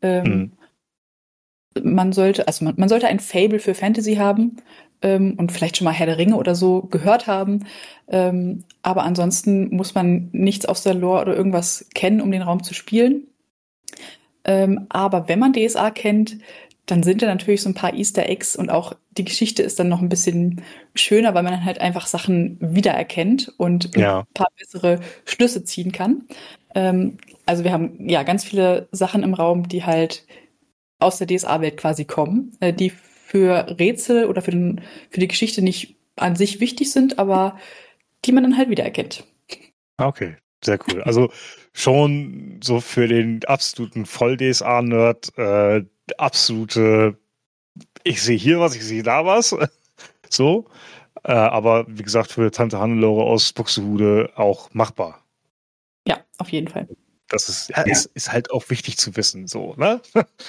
Man sollte ein Faible für Fantasy haben und vielleicht schon mal Herr der Ringe oder so gehört haben. Aber ansonsten muss man nichts aus der Lore oder irgendwas kennen, um den Raum zu spielen. Aber wenn man DSA kennt, dann sind da natürlich so ein paar Easter Eggs und auch die Geschichte ist dann noch ein bisschen schöner, weil man dann halt einfach Sachen wiedererkennt und ein paar bessere Schlüsse ziehen kann. Also wir haben ja ganz viele Sachen im Raum, die halt aus der DSA-Welt quasi kommen, die für Rätsel oder für die Geschichte nicht an sich wichtig sind, aber die man dann halt wiedererkennt. Okay, sehr cool. Also schon so für den absoluten Voll-DSA-Nerd absolute, ich sehe hier was, ich sehe da was. So. Aber wie gesagt, für Tante Hannelore aus Buxtehude auch machbar. Ja, auf jeden Fall. Das ist, ist halt auch wichtig zu wissen, so, ne?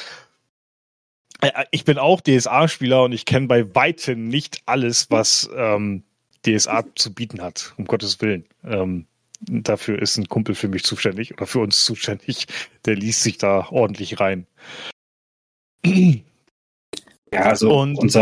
Ich bin auch DSA-Spieler und ich kenne bei weitem nicht alles, was DSA zu bieten hat, um Gottes Willen. Dafür ist ein Kumpel für mich zuständig oder für uns zuständig. Der liest sich da ordentlich rein. Ja, also unser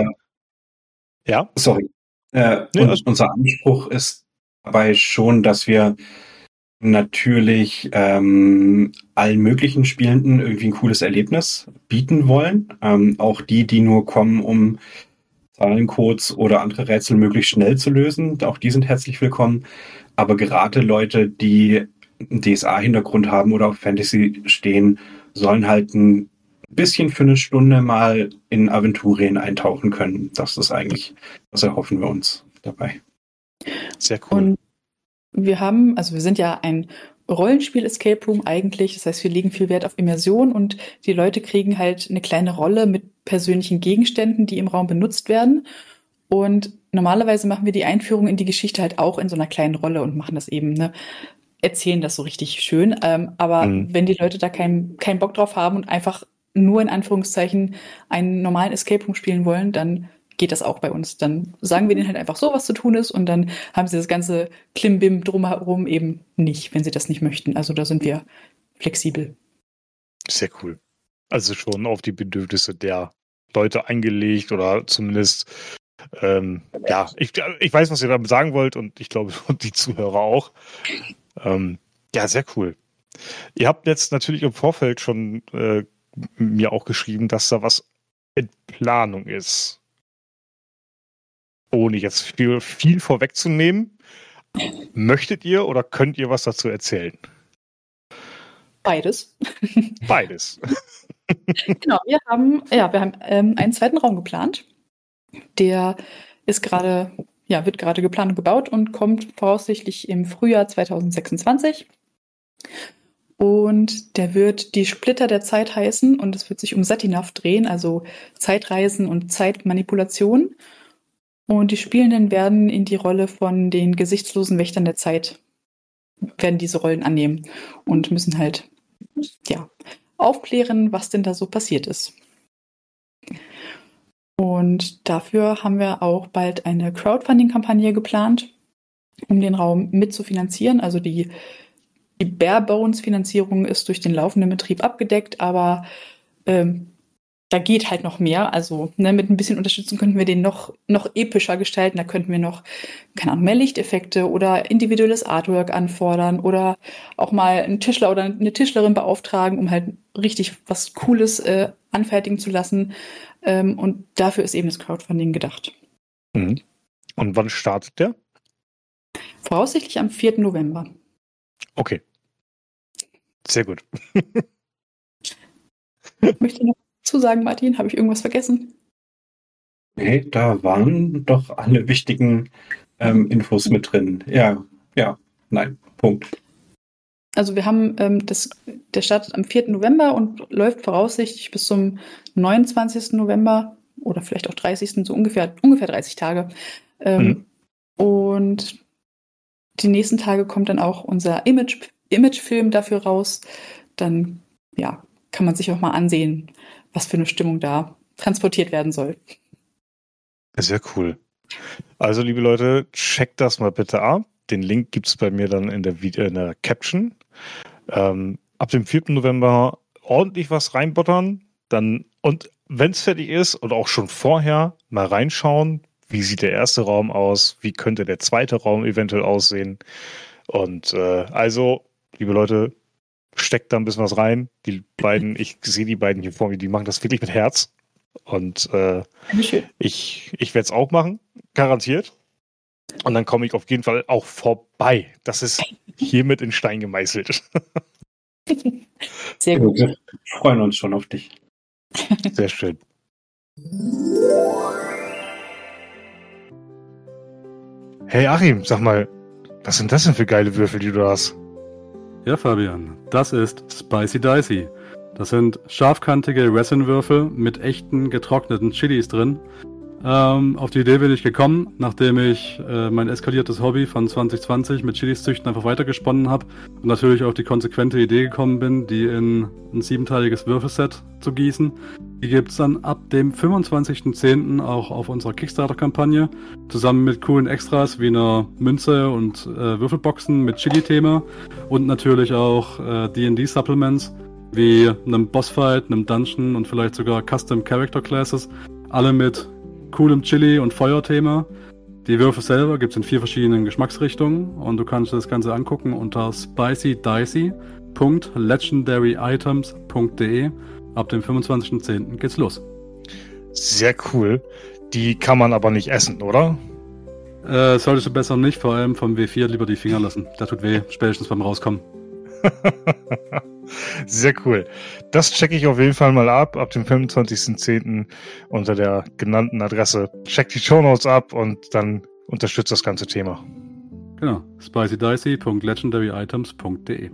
Anspruch ist dabei schon, dass wir natürlich allen möglichen Spielenden irgendwie ein cooles Erlebnis bieten wollen. Auch die nur kommen, um Zahlencodes oder andere Rätsel möglichst schnell zu lösen. Auch die sind herzlich willkommen. Aber gerade Leute, die einen DSA-Hintergrund haben oder auf Fantasy stehen, sollen halt ein bisschen für eine Stunde mal in Aventurien eintauchen können. Das ist eigentlich, was erhoffen wir uns dabei. Sehr cool. Und wir sind ja ein Rollenspiel-Escape Room eigentlich. Das heißt, wir legen viel Wert auf Immersion und die Leute kriegen halt eine kleine Rolle mit persönlichen Gegenständen, die im Raum benutzt werden. Und normalerweise machen wir die Einführung in die Geschichte halt auch in so einer kleinen Rolle und machen das eben, ne, erzählen das so richtig schön. Aber wenn die Leute da keinen Bock drauf haben und einfach nur in Anführungszeichen einen normalen Escape Room spielen wollen, dann geht das auch bei uns. Dann sagen wir denen halt einfach so, was zu tun ist und dann haben sie das ganze Klimbim drumherum eben nicht, wenn sie das nicht möchten. Also da sind wir flexibel. Sehr cool. Also schon auf die Bedürfnisse der Leute eingelegt oder zumindest, ich weiß, was ihr damit sagen wollt und ich glaube, die Zuhörer auch. Ja, sehr cool. Ihr habt jetzt natürlich im Vorfeld schon mir auch geschrieben, dass da was in Planung ist. Ohne jetzt viel vorwegzunehmen, möchtet ihr oder könnt ihr was dazu erzählen? Beides. Beides. Genau, wir haben einen zweiten Raum geplant. Der wird gerade geplant und gebaut und kommt voraussichtlich im Frühjahr 2026. Und der wird die Splitter der Zeit heißen und es wird sich um Satinav drehen, also Zeitreisen und Zeitmanipulation. Und die Spielenden werden in die Rolle von den gesichtslosen Wächtern der Zeit, werden diese Rollen annehmen und müssen halt, aufklären, was denn da so passiert ist. Und dafür haben wir auch bald eine Crowdfunding-Kampagne geplant, um den Raum mitzufinanzieren. Also die Bare-Bones-Finanzierung ist durch den laufenden Betrieb abgedeckt, aber da geht halt noch mehr. Also mit ein bisschen Unterstützung könnten wir den noch epischer gestalten. Da könnten wir noch, keine Ahnung, mehr Lichteffekte oder individuelles Artwork anfordern oder auch mal einen Tischler oder eine Tischlerin beauftragen, um halt richtig was Cooles anfertigen zu lassen. Und dafür ist eben das Crowdfunding gedacht. Mhm. Und wann startet der? Voraussichtlich am 4. November. Okay. Sehr gut. Möchte ich noch zusagen, Martin? Habe ich irgendwas vergessen? Nee, da waren doch alle wichtigen Infos mit drin. Ja, nein, Punkt. Also wir haben, der startet am 4. November und läuft voraussichtlich bis zum 29. November oder vielleicht auch 30. so ungefähr 30 Tage. Und die nächsten Tage kommt dann auch unser Imagefilm dafür raus. Dann, kann man sich auch mal ansehen, was für eine Stimmung da transportiert werden soll. Sehr cool. Also, liebe Leute, checkt das mal bitte ab. Den Link gibt es bei mir dann in der Caption. Ab dem 4. November ordentlich was reinbuttern. Und wenn es fertig ist oder auch schon vorher, mal reinschauen, wie sieht der erste Raum aus, wie könnte der zweite Raum eventuell aussehen. Und also, liebe Leute, steckt da ein bisschen was rein. Die beiden, ich sehe die beiden hier vor mir, die machen das wirklich mit Herz. Und ich werde es auch machen, garantiert. Und dann komme ich auf jeden Fall auch vorbei. Das ist hiermit in Stein gemeißelt. Sehr gut. Wir freuen uns schon auf dich. Sehr schön. Hey Achim, sag mal, was sind das denn für geile Würfel, die du hast? Ja, Fabian, das ist Spicy Dicey. Das sind scharfkantige Resin-Würfel mit echten getrockneten Chilis drin. Auf die Idee bin ich gekommen, nachdem ich mein eskaliertes Hobby von 2020 mit Chilis züchten einfach weitergesponnen habe und natürlich auf die konsequente Idee gekommen bin, die in ein 7-teiliges Würfelset zu gießen. Die gibt es dann ab dem 25.10. auch auf unserer Kickstarter-Kampagne, zusammen mit coolen Extras wie einer Münze und Würfelboxen mit Chili-Thema und natürlich auch D&D-Supplements wie einem Bossfight, einem Dungeon und vielleicht sogar Custom Character Classes, alle mit coolem Chili- und Feuerthema. Die Würfel selber gibt es in 4 verschiedenen Geschmacksrichtungen und du kannst das Ganze angucken unter spicydicey.legendaryitems.de. Ab dem 25.10. geht's los. Sehr cool. Die kann man aber nicht essen, oder? Solltest du besser nicht, vor allem vom W4 lieber die Finger lassen. Der tut weh, spätestens beim Rauskommen. Sehr cool. Das checke ich auf jeden Fall mal ab dem 25.10. unter der genannten Adresse. Check die Shownotes ab und dann unterstützt das ganze Thema. Genau, spicydicey.legendaryitems.de.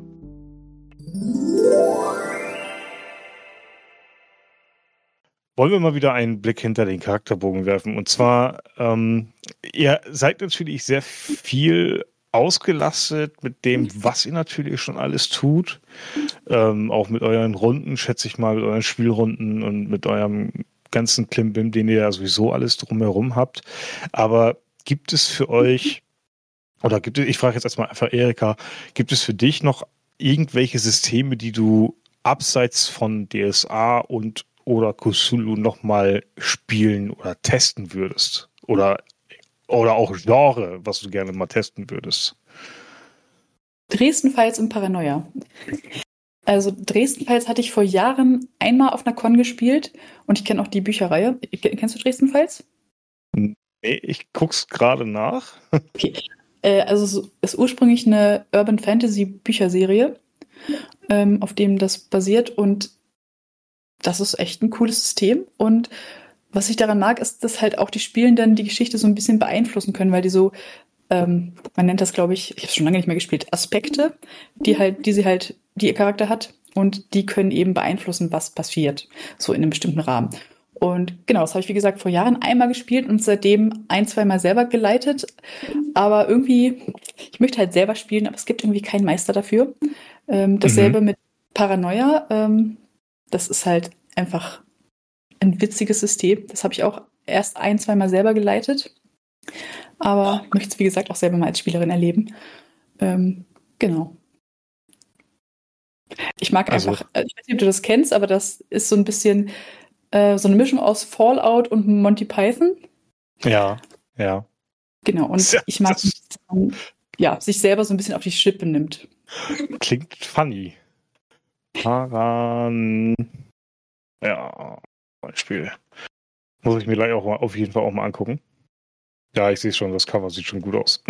Wollen wir mal wieder einen Blick hinter den Charakterbogen werfen. Und zwar, ihr seid natürlich sehr viel ausgelastet mit dem, was ihr natürlich schon alles tut. Auch mit euren Runden, schätze ich mal, mit euren Spielrunden und mit eurem ganzen Klimbim, den ihr ja sowieso alles drumherum habt. Aber gibt es für euch, oder gibt es, ich frage jetzt erstmal einfach Erika, gibt es für dich noch irgendwelche Systeme, die du abseits von DSA und oder Cthulhu nochmal spielen oder testen würdest? Oder auch Genre, was du gerne mal testen würdest? Dresden-Files und Paranoia. Also Dresden-Files hatte ich vor Jahren einmal auf einer Con gespielt und ich kenne auch die Bücherreihe. Kennst du Dresden-Files? Nee, ich guck's gerade nach. Okay. Also es ist ursprünglich eine Urban Fantasy Bücherserie, auf dem das basiert, und das ist echt ein cooles System. Und was ich daran mag, ist, dass halt auch die Spielenden die Geschichte so ein bisschen beeinflussen können, weil die so, man nennt das, glaube ich habe es schon lange nicht mehr gespielt, Aspekte, die ihr Charakter hat, und die können eben beeinflussen, was passiert, so in einem bestimmten Rahmen. Und genau, das habe ich, wie gesagt, vor Jahren einmal gespielt und seitdem 1-2 Mal selber geleitet. Aber irgendwie, ich möchte halt selber spielen, aber es gibt irgendwie keinen Meister dafür. Dasselbe mit Paranoia. Das ist halt einfach ein witziges System. Das habe ich auch erst 1-2 Mal selber geleitet. Aber möchte es, wie gesagt, auch selber mal als Spielerin erleben. Genau. Ich mag einfach, ich weiß nicht, ob du das kennst, aber das ist so ein bisschen so eine Mischung aus Fallout und Monty Python. Ja. Genau, und ich mag, dass man sich selber so ein bisschen auf die Schippe nimmt. Klingt funny. Ja, ein Spiel. Muss ich mir gleich auch mal, auf jeden Fall auch mal angucken. Ja, ich sehe schon, das Cover sieht schon gut aus.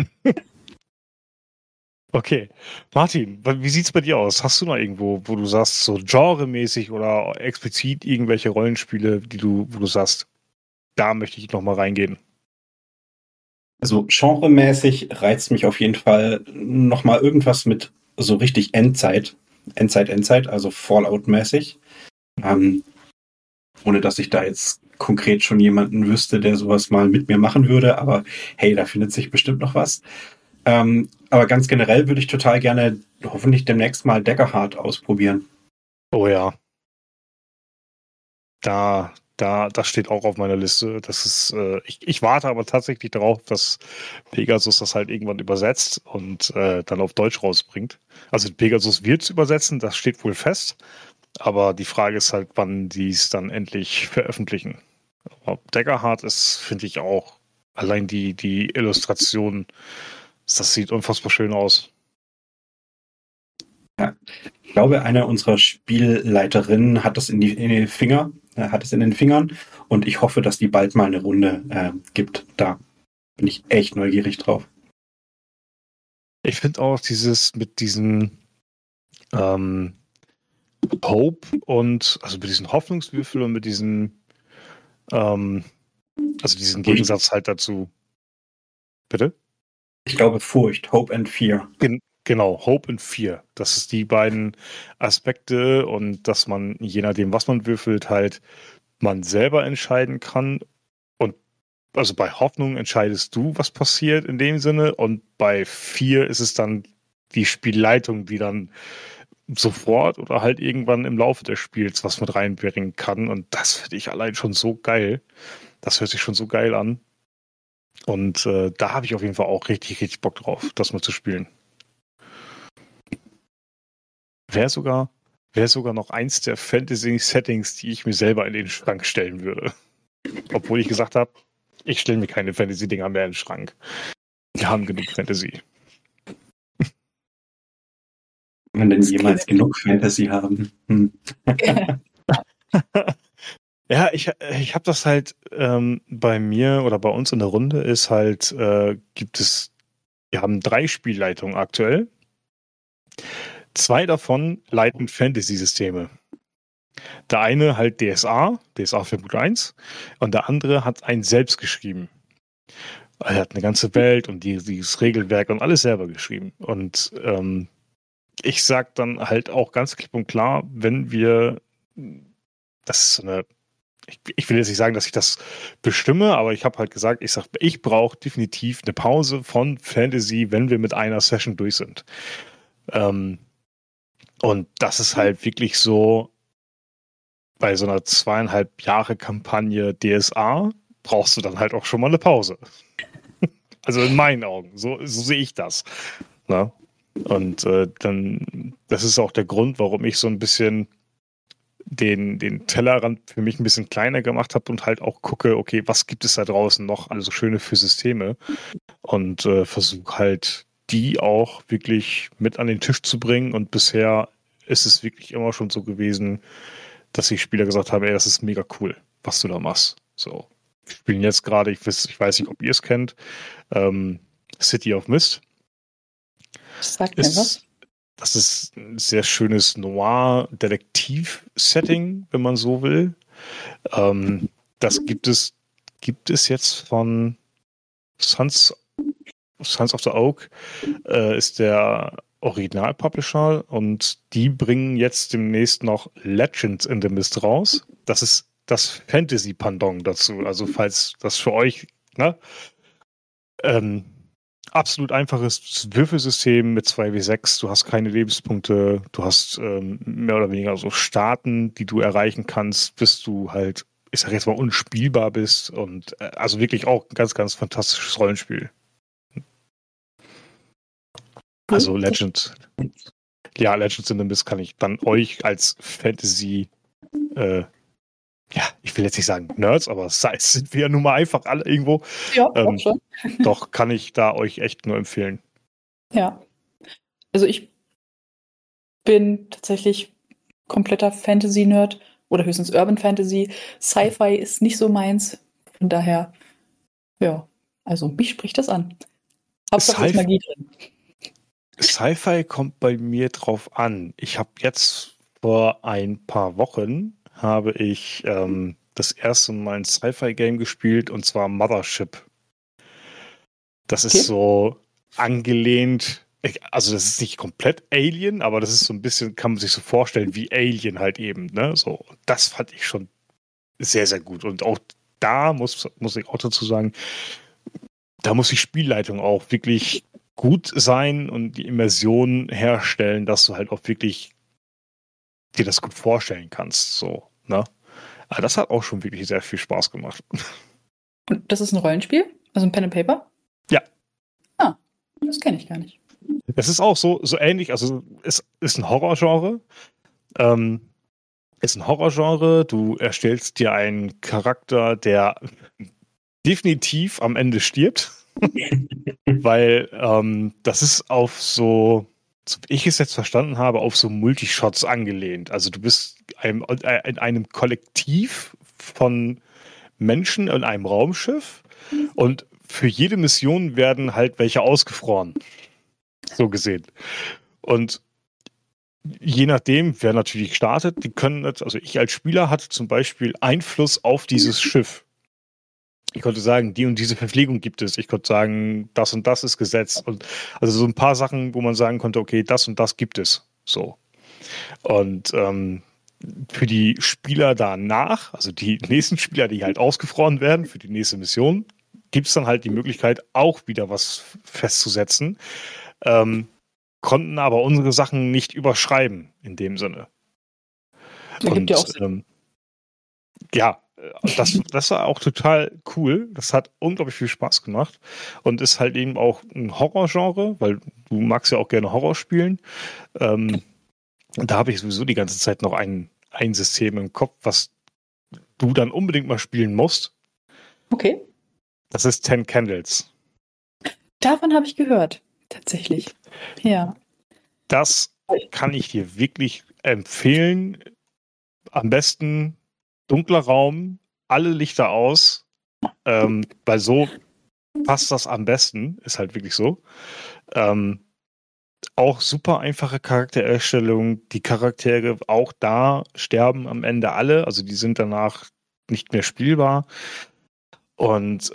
Okay. Martin, wie sieht's bei dir aus? Hast du noch irgendwo, wo du sagst, so genremäßig oder explizit irgendwelche Rollenspiele, wo du sagst, da möchte ich noch mal reingehen? Also genremäßig reizt mich auf jeden Fall noch mal irgendwas mit so richtig Endzeit, also Fallout-mäßig. Ohne dass ich da jetzt konkret schon jemanden wüsste, der sowas mal mit mir machen würde, aber hey, da findet sich bestimmt noch was. Aber ganz generell würde ich total gerne hoffentlich demnächst mal Daggerheart ausprobieren. Oh ja. Das steht auch auf meiner Liste. Das ist, ich warte aber tatsächlich darauf, dass Pegasus das halt irgendwann übersetzt und dann auf Deutsch rausbringt. Also Pegasus wird es übersetzen, das steht wohl fest. Aber die Frage ist halt, wann die es dann endlich veröffentlichen. Daggerheart ist, finde ich auch, allein die Illustration, das sieht unfassbar schön aus. Ja, ich glaube, eine unserer Spielleiterinnen hat das in den Fingern und ich hoffe, dass die bald mal eine Runde gibt. Da bin ich echt neugierig drauf. Ich finde auch dieses mit diesen Hope und also mit diesen Hoffnungswürfel und mit diesen also diesen Gegensatz halt dazu. Bitte? Ich glaube Furcht, Hope and Fear. Genau, Hope and Fear. Das ist die beiden Aspekte, und dass man, je nachdem, was man würfelt, halt man selber entscheiden kann. Und also bei Hoffnung entscheidest du, was passiert in dem Sinne, und bei Fear ist es dann die Spielleitung, die dann sofort oder halt irgendwann im Laufe des Spiels was mit reinbringen kann. Und das finde ich allein schon so geil. Das hört sich schon so geil an. Und da habe ich auf jeden Fall auch richtig, richtig Bock drauf, das mal zu spielen. Wäre sogar noch eins der Fantasy-Settings, die ich mir selber in den Schrank stellen würde. Obwohl ich gesagt habe, ich stelle mir keine Fantasy-Dinger mehr in den Schrank. Wir haben genug Fantasy. Wenn denn jemals genug Fantasy haben. Ja, ich habe das halt bei mir oder bei uns in der Runde ist halt, wir haben 3 Spielleitungen aktuell. 2 davon leiten Fantasy-Systeme. Der eine halt DSA 4.1 und der andere hat einen selbst geschrieben. Er hat eine ganze Welt und dieses Regelwerk und alles selber geschrieben. Und ich sag dann halt auch ganz klipp und klar, wenn wir, das ist so eine, ich will jetzt nicht sagen, dass ich das bestimme, aber ich habe halt gesagt, ich brauche definitiv eine Pause von Fantasy, wenn wir mit einer Session durch sind. Und das ist halt wirklich so, bei so einer 2,5 Jahre Kampagne DSA brauchst du dann halt auch schon mal eine Pause. Also in meinen Augen, so sehe ich das. Na? Und dann, das ist auch der Grund, warum ich so ein bisschen den Tellerrand für mich ein bisschen kleiner gemacht habe und halt auch gucke, okay, was gibt es da draußen noch, also schöne für Systeme und versuche halt die auch wirklich mit an den Tisch zu bringen und bisher ist es wirklich immer schon so gewesen, dass die Spieler gesagt haben, ey, das ist mega cool, was du da machst. So, wir spielen jetzt gerade, ich weiß nicht, ob ihr es kennt, City of Mist. Sagt mir was? Das ist ein sehr schönes Noir-Detektiv-Setting, wenn man so will. Das gibt es jetzt von Sons of the Oak, ist der Original-Publisher und die bringen jetzt demnächst noch Legends in the Mist raus. Das ist das Fantasy-Pendant dazu. Also falls das für euch, ne? Absolut einfaches Würfelsystem mit 2W6. Du hast keine Lebenspunkte. Du hast mehr oder weniger so Staaten, die du erreichen kannst, bis du halt, ich sag jetzt mal, unspielbar bist. Und also wirklich auch ein ganz, ganz fantastisches Rollenspiel. Also Legends in the Mist kann ich dann euch als Fantasy, ich will jetzt nicht sagen Nerds, aber sind wir ja nun mal einfach alle irgendwo. Ja, auch schon. Doch kann ich da euch echt nur empfehlen. Ja. Also ich bin tatsächlich kompletter Fantasy-Nerd oder höchstens Urban Fantasy. Sci-Fi ist nicht so meins. Von daher, ja, also mich spricht das an. Hauptsache ist Magie drin. Sci-Fi kommt bei mir drauf an. Ich habe jetzt vor ein paar Wochen das erste Mal ein Sci-Fi-Game gespielt und zwar Mothership. Das ist so angelehnt, also das ist nicht komplett Alien, aber das ist so ein bisschen, kann man sich so vorstellen, wie Alien halt eben, ne? So, das fand ich schon sehr, sehr gut. Und auch da muss ich auch dazu sagen, da muss die Spielleitung auch wirklich gut sein und die Immersion herstellen, dass du halt auch wirklich dir das gut vorstellen kannst. So, ne? Aber das hat auch schon wirklich sehr viel Spaß gemacht. Und das ist ein Rollenspiel? Also ein Pen and Paper? Ja. Ah, das kenne ich gar nicht. Es ist auch so ähnlich, also es ist ein Horrorgenre. Du erstellst dir einen Charakter, der definitiv am Ende stirbt. Weil das ist auf so wie ich es jetzt verstanden habe, auf so Multishots angelehnt. Also du bist in einem Kollektiv von Menschen in einem Raumschiff und für jede Mission werden halt welche ausgefroren. So gesehen. Und je nachdem, wer natürlich startet, die können, also ich als Spieler hatte zum Beispiel Einfluss auf dieses Schiff. Ich konnte sagen, die und diese Verpflegung gibt es. Ich konnte sagen, das und das ist gesetzt. Und also so ein paar Sachen, wo man sagen konnte, okay, das und das gibt es. So. Und für die Spieler danach, also die nächsten Spieler, die halt ausgefroren werden für die nächste Mission, gibt es dann halt die Möglichkeit, auch wieder was festzusetzen. Konnten aber unsere Sachen nicht überschreiben in dem Sinne. Das gibt ja auch Sinn. Das war auch total cool. Das hat unglaublich viel Spaß gemacht und ist halt eben auch ein Horrorgenre, weil du magst ja auch gerne Horror spielen. Und da habe ich sowieso die ganze Zeit noch ein System im Kopf, was du dann unbedingt mal spielen musst. Okay. Das ist 10 Candles. Davon habe ich gehört, tatsächlich. Ja. Das kann ich dir wirklich empfehlen. Am besten dunkler Raum, alle Lichter aus, weil so passt das am besten, ist halt wirklich so. auch super einfache Charaktererstellung. Die Charaktere auch da sterben am Ende alle, also die sind danach nicht mehr spielbar. Und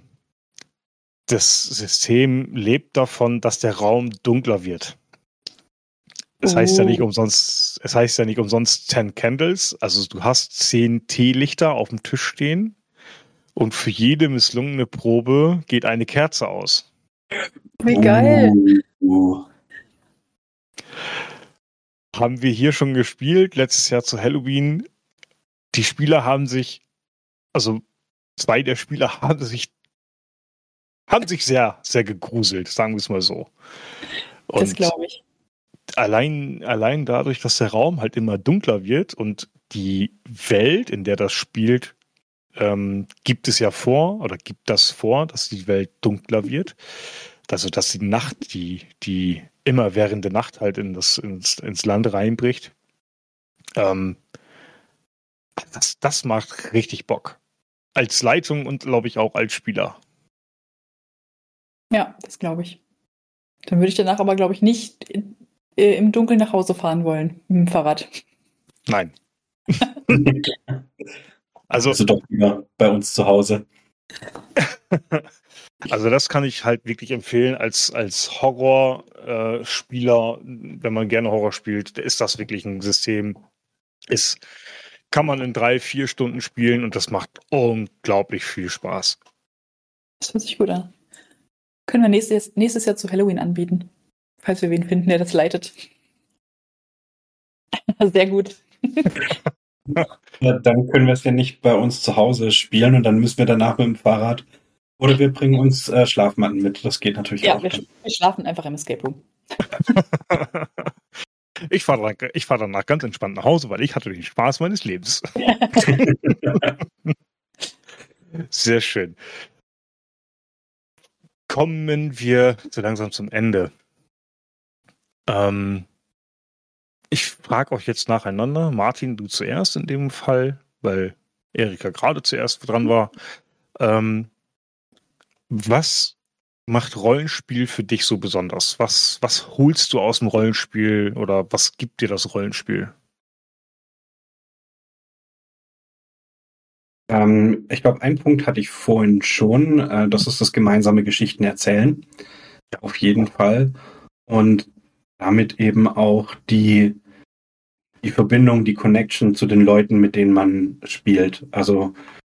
das System lebt davon, dass der Raum dunkler wird. Es heißt ja nicht umsonst 10 Candles, also du hast 10 Teelichter auf dem Tisch stehen und für jede misslungene Probe geht eine Kerze aus. Wie geil. Haben wir hier schon gespielt, letztes Jahr zu Halloween. Die Spieler also 2 der Spieler haben sich sehr, sehr gegruselt, sagen wir es mal so. Und Das glaube ich. allein dadurch, dass der Raum halt immer dunkler wird und die Welt, in der das spielt, gibt das vor, dass die Welt dunkler wird. Also, dass die Nacht, die immerwährende Nacht halt ins Land reinbricht. Das macht richtig Bock. Als Leitung und, glaube ich, auch als Spieler. Ja, das glaube ich. Dann würde ich danach aber, glaube ich, nicht im Dunkeln nach Hause fahren wollen mit dem Fahrrad. Nein. Also doch lieber bei uns zu Hause. Also das kann ich halt wirklich empfehlen als Horror-Spieler, wenn man gerne Horror spielt, ist das wirklich ein System. Kann man in 3-4 Stunden spielen und das macht unglaublich viel Spaß. Das hört sich gut an. Können wir nächstes Jahr zu Halloween anbieten, falls wir wen finden, der das leitet. Sehr gut. Ja, dann können wir es ja nicht bei uns zu Hause spielen und dann müssen wir danach mit dem Fahrrad oder wir bringen uns Schlafmatten mit. Das geht natürlich auch. Ja, wir schlafen einfach im Escape Room. Ich fahre danach ganz entspannt nach Hause, weil ich hatte den Spaß meines Lebens. Sehr schön. Kommen wir so langsam zum Ende. Ich frage euch jetzt nacheinander. Martin, du zuerst in dem Fall, weil Erika gerade zuerst dran war. Was macht Rollenspiel für dich so besonders? Was holst du aus dem Rollenspiel oder was gibt dir das Rollenspiel? Ich glaube, einen Punkt hatte ich vorhin schon. Das ist das gemeinsame Geschichten erzählen. Ja, auf jeden Fall. Und damit eben auch die Verbindung, die Connection zu den Leuten, mit denen man spielt. Also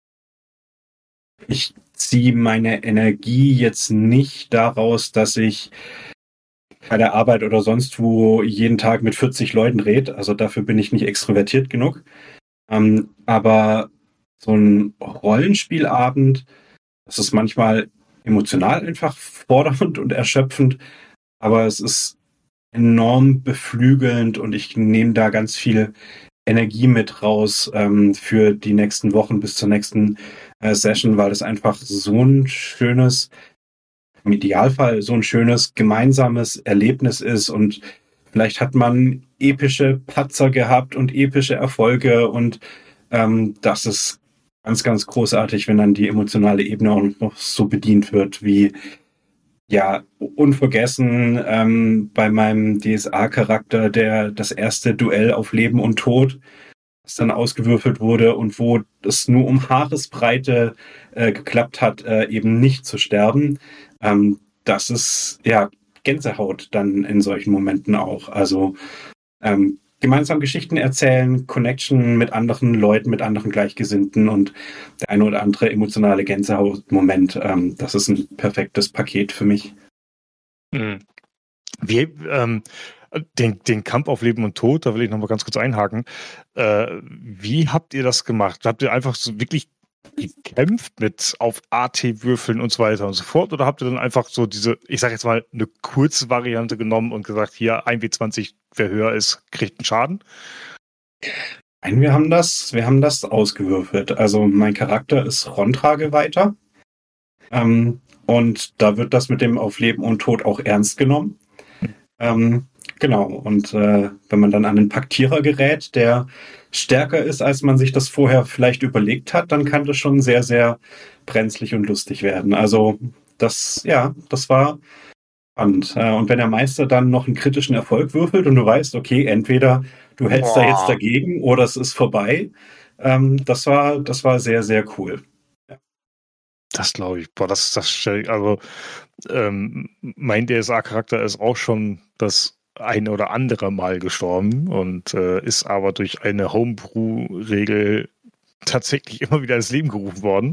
ich ziehe meine Energie jetzt nicht daraus, dass ich bei der Arbeit oder sonst wo jeden Tag mit 40 Leuten rede. Also dafür bin ich nicht extrovertiert genug. Aber so ein Rollenspielabend, das ist manchmal emotional einfach fordernd und erschöpfend, aber es ist enorm beflügelnd und ich nehme da ganz viel Energie mit raus für die nächsten Wochen bis zur nächsten Session, weil es einfach so ein schönes, im Idealfall so ein schönes gemeinsames Erlebnis ist und vielleicht hat man epische Patzer gehabt und epische Erfolge und das ist ganz, ganz großartig, wenn dann die emotionale Ebene auch noch so bedient wird wie ja, unvergessen bei meinem DSA-Charakter das erste Duell auf Leben und Tod, das dann ausgewürfelt wurde und wo es nur um Haaresbreite geklappt hat, eben nicht zu sterben. Das ist ja Gänsehaut dann in solchen Momenten auch. Also gemeinsam Geschichten erzählen, Connection mit anderen Leuten, mit anderen Gleichgesinnten und der eine oder andere emotionale Gänsehaut-Moment. Das ist ein perfektes Paket für mich. Den Kampf auf Leben und Tod, da will ich noch mal ganz kurz einhaken. Wie habt ihr das gemacht? Habt ihr einfach so wirklich gekämpft mit auf AT-Würfeln und so weiter und so fort? Oder habt ihr dann einfach so ich sag jetzt mal, eine kurze Variante genommen und gesagt, hier 1W20, wer höher ist, kriegt einen Schaden? Nein, wir haben das ausgewürfelt. Also mein Charakter ist Ron-Trageweiter. Und da wird das mit dem auf Leben und Tod auch ernst genommen. Genau, und wenn man dann an den Paktierer gerät, der stärker ist, als man sich das vorher vielleicht überlegt hat, dann kann das schon sehr, sehr brenzlig und lustig werden. Also das war Und wenn der Meister dann noch einen kritischen Erfolg würfelt und du weißt, okay, entweder du hältst da jetzt dagegen oder es ist vorbei, das war sehr, sehr cool. Das glaube ich. Boah, also mein DSA-Charakter ist auch schon das ein oder andere Mal gestorben und ist aber durch eine Homebrew-Regel tatsächlich immer wieder ins Leben gerufen worden.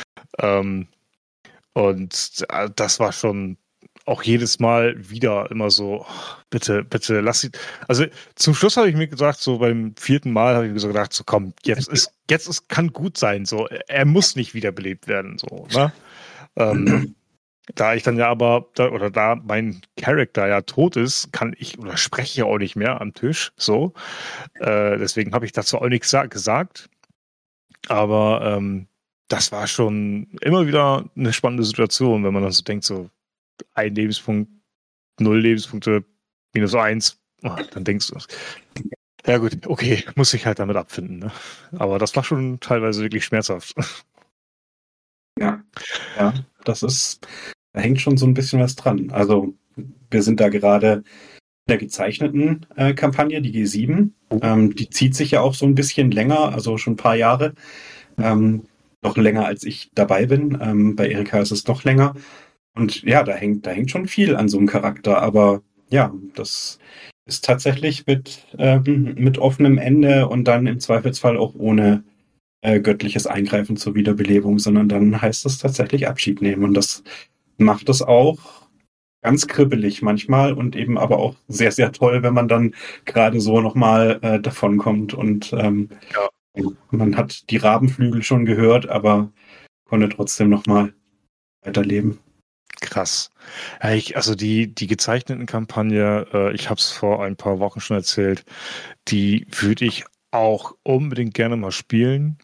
Und das war schon auch jedes Mal wieder immer so, bitte, bitte, lass sie. Also zum Schluss habe ich mir gesagt, so beim 4. Mal habe ich mir so gedacht, so komm, kann gut sein, so, er muss nicht wiederbelebt werden, so, ne? Da ich dann ja aber, da mein Charakter ja tot ist, kann ich oder spreche ich auch nicht mehr am Tisch, so. Deswegen habe ich dazu auch nichts gesagt. Aber das war schon immer wieder eine spannende Situation, wenn man dann so denkt, so 1 Lebenspunkt, 0 Lebenspunkte, -1, dann denkst du, ja gut, okay, muss ich halt damit abfinden. Ne? Aber das war schon teilweise wirklich schmerzhaft. Ja, da hängt schon so ein bisschen was dran. Also wir sind da gerade in der gezeichneten Kampagne, die G7. Die zieht sich ja auch so ein bisschen länger, also schon ein paar Jahre. Noch länger, als ich dabei bin. Bei Erika ist es noch länger. Und ja, da hängt schon viel an so einem Charakter. Aber ja, das ist tatsächlich mit offenem Ende und dann im Zweifelsfall auch ohne göttliches Eingreifen zur Wiederbelebung, sondern dann heißt es tatsächlich Abschied nehmen. Und das macht es auch ganz kribbelig manchmal und eben aber auch sehr, sehr toll, wenn man dann gerade so nochmal davonkommt und man hat die Rabenflügel schon gehört, aber konnte trotzdem nochmal weiterleben. Krass. Ja, also die gezeichneten Kampagne, ich habe es vor ein paar Wochen schon erzählt, die würde ich auch unbedingt gerne mal spielen.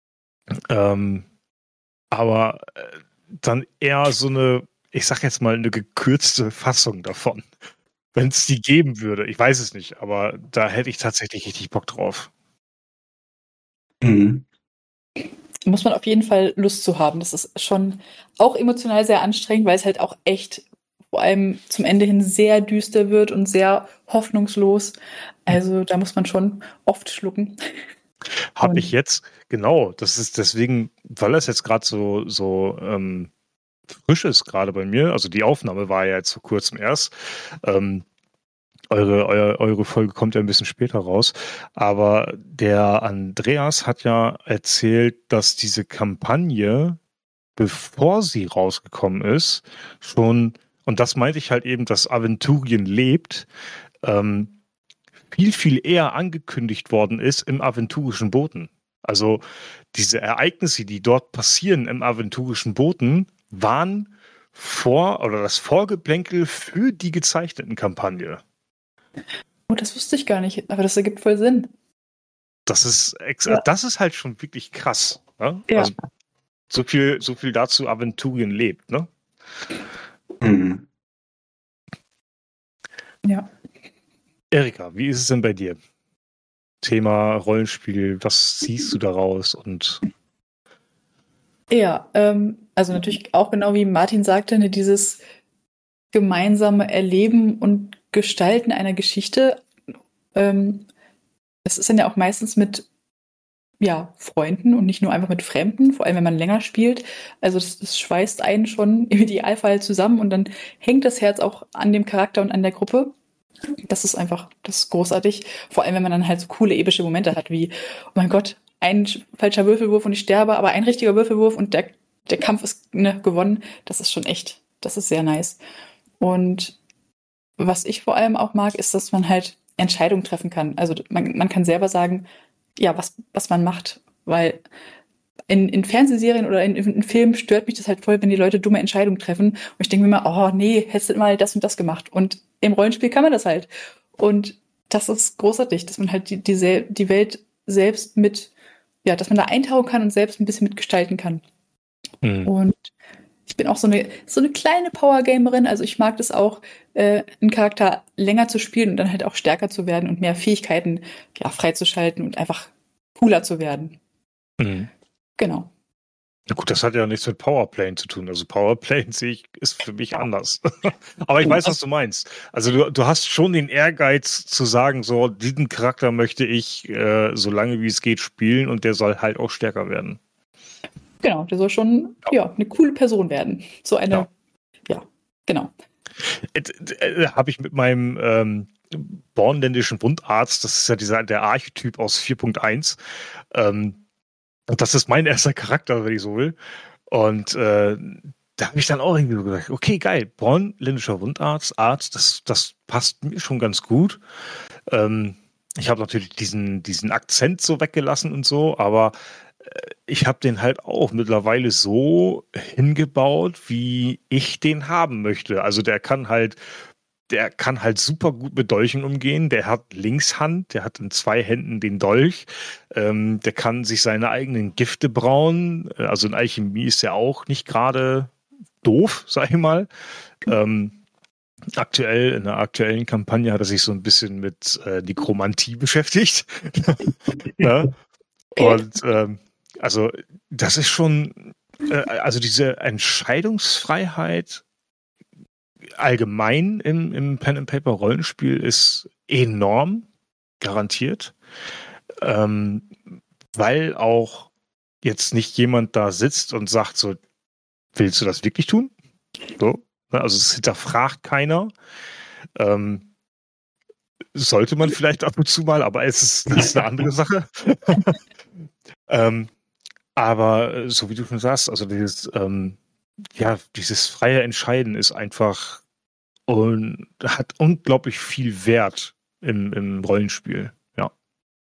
Aber dann eher so eine, ich sag jetzt mal, eine gekürzte Fassung davon. Wenn es die geben würde. Ich weiß es nicht, aber da hätte ich tatsächlich richtig Bock drauf. Mhm. Muss man auf jeden Fall Lust zu haben. Das ist schon auch emotional sehr anstrengend, weil es halt auch echt vor allem zum Ende hin sehr düster wird und sehr hoffnungslos. Also da muss man schon oft schlucken. Habe ich jetzt, genau, das ist deswegen, weil das jetzt gerade so frisch ist gerade bei mir, also die Aufnahme war ja jetzt vor kurzem erst, eure Folge kommt ja ein bisschen später raus, aber der Andreas hat ja erzählt, dass diese Kampagne, bevor sie rausgekommen ist, schon, und das meinte ich halt eben, dass Aventurien lebt, viel, viel eher angekündigt worden ist im aventurischen Boten. Also diese Ereignisse, die dort passieren im aventurischen Boten, waren das Vorgeplänkel für die gezeichneten Kampagne. Oh, das wusste ich gar nicht, aber das ergibt voll Sinn. Das ist halt schon wirklich krass. Ne? Ja. Also, so viel dazu Aventurien lebt, ne? Mhm. Ja. Erika, wie ist es denn bei dir? Thema Rollenspiel, was siehst du daraus? Und Ja, also natürlich auch genau wie Martin sagte, ne, dieses gemeinsame Erleben und Gestalten einer Geschichte. Es ist dann ja auch meistens mit Freunden und nicht nur einfach mit Fremden, vor allem wenn man länger spielt. Also das schweißt einen schon im Idealfall zusammen und dann hängt das Herz auch an dem Charakter und an der Gruppe. Das ist großartig. Vor allem, wenn man dann halt so coole epische Momente hat, wie, oh mein Gott, ein falscher Würfelwurf und ich sterbe, aber ein richtiger Würfelwurf und der Kampf ist gewonnen. Das ist schon echt, das ist sehr nice. Und was ich vor allem auch mag, ist, dass man halt Entscheidungen treffen kann. Also man kann selber sagen, ja, was man macht. Weil in Fernsehserien oder in Filmen stört mich das halt voll, wenn die Leute dumme Entscheidungen treffen. Und ich denke mir immer, oh nee, hättest du mal das und das gemacht. Und im Rollenspiel kann man das halt. Und das ist großartig, dass man halt die Welt selbst dass man da eintauchen kann und selbst ein bisschen mitgestalten kann. Mhm. Und ich bin auch so eine kleine Powergamerin. Also ich mag das auch, einen Charakter länger zu spielen und dann halt auch stärker zu werden und mehr Fähigkeiten freizuschalten und einfach cooler zu werden. Mhm. Genau. Na gut, das hat ja nichts mit Powerplane zu tun. Also Powerplane sehe ich, ist für mich anders. Aber ich weiß, was du meinst. Also du hast schon den Ehrgeiz zu sagen, so, diesen Charakter möchte ich so lange wie es geht spielen und der soll halt auch stärker werden. Genau, der soll schon eine coole Person werden. So eine, ja genau. Habe ich mit meinem bornländischen Wundarzt, das ist ja der Archetyp aus 4.1, und das ist mein erster Charakter, wenn ich so will. Und da habe ich dann auch irgendwie so gesagt, okay, geil, bornländischer Wundarzt, das passt mir schon ganz gut. Ich habe natürlich diesen Akzent so weggelassen und so, aber ich habe den halt auch mittlerweile so hingebaut, wie ich den haben möchte. Also der kann halt super gut mit Dolchen umgehen. Der hat Linkshand, der hat in 2 Händen den Dolch. Der kann sich seine eigenen Gifte brauen. Also in Alchemie ist er auch nicht gerade doof, sag ich mal. In der aktuellen Kampagne hat er sich so ein bisschen mit Nekromantie beschäftigt. Ja? Und also das ist schon, also diese Entscheidungsfreiheit allgemein im Pen-and-Paper-Rollenspiel ist enorm, garantiert, weil auch jetzt nicht jemand da sitzt und sagt so, willst du das wirklich tun? So, also es hinterfragt keiner. Sollte man vielleicht ab und zu mal, aber das ist eine andere Sache. Aber so wie du schon sagst, also dieses freie Entscheiden ist einfach und hat unglaublich viel Wert im Rollenspiel, ja.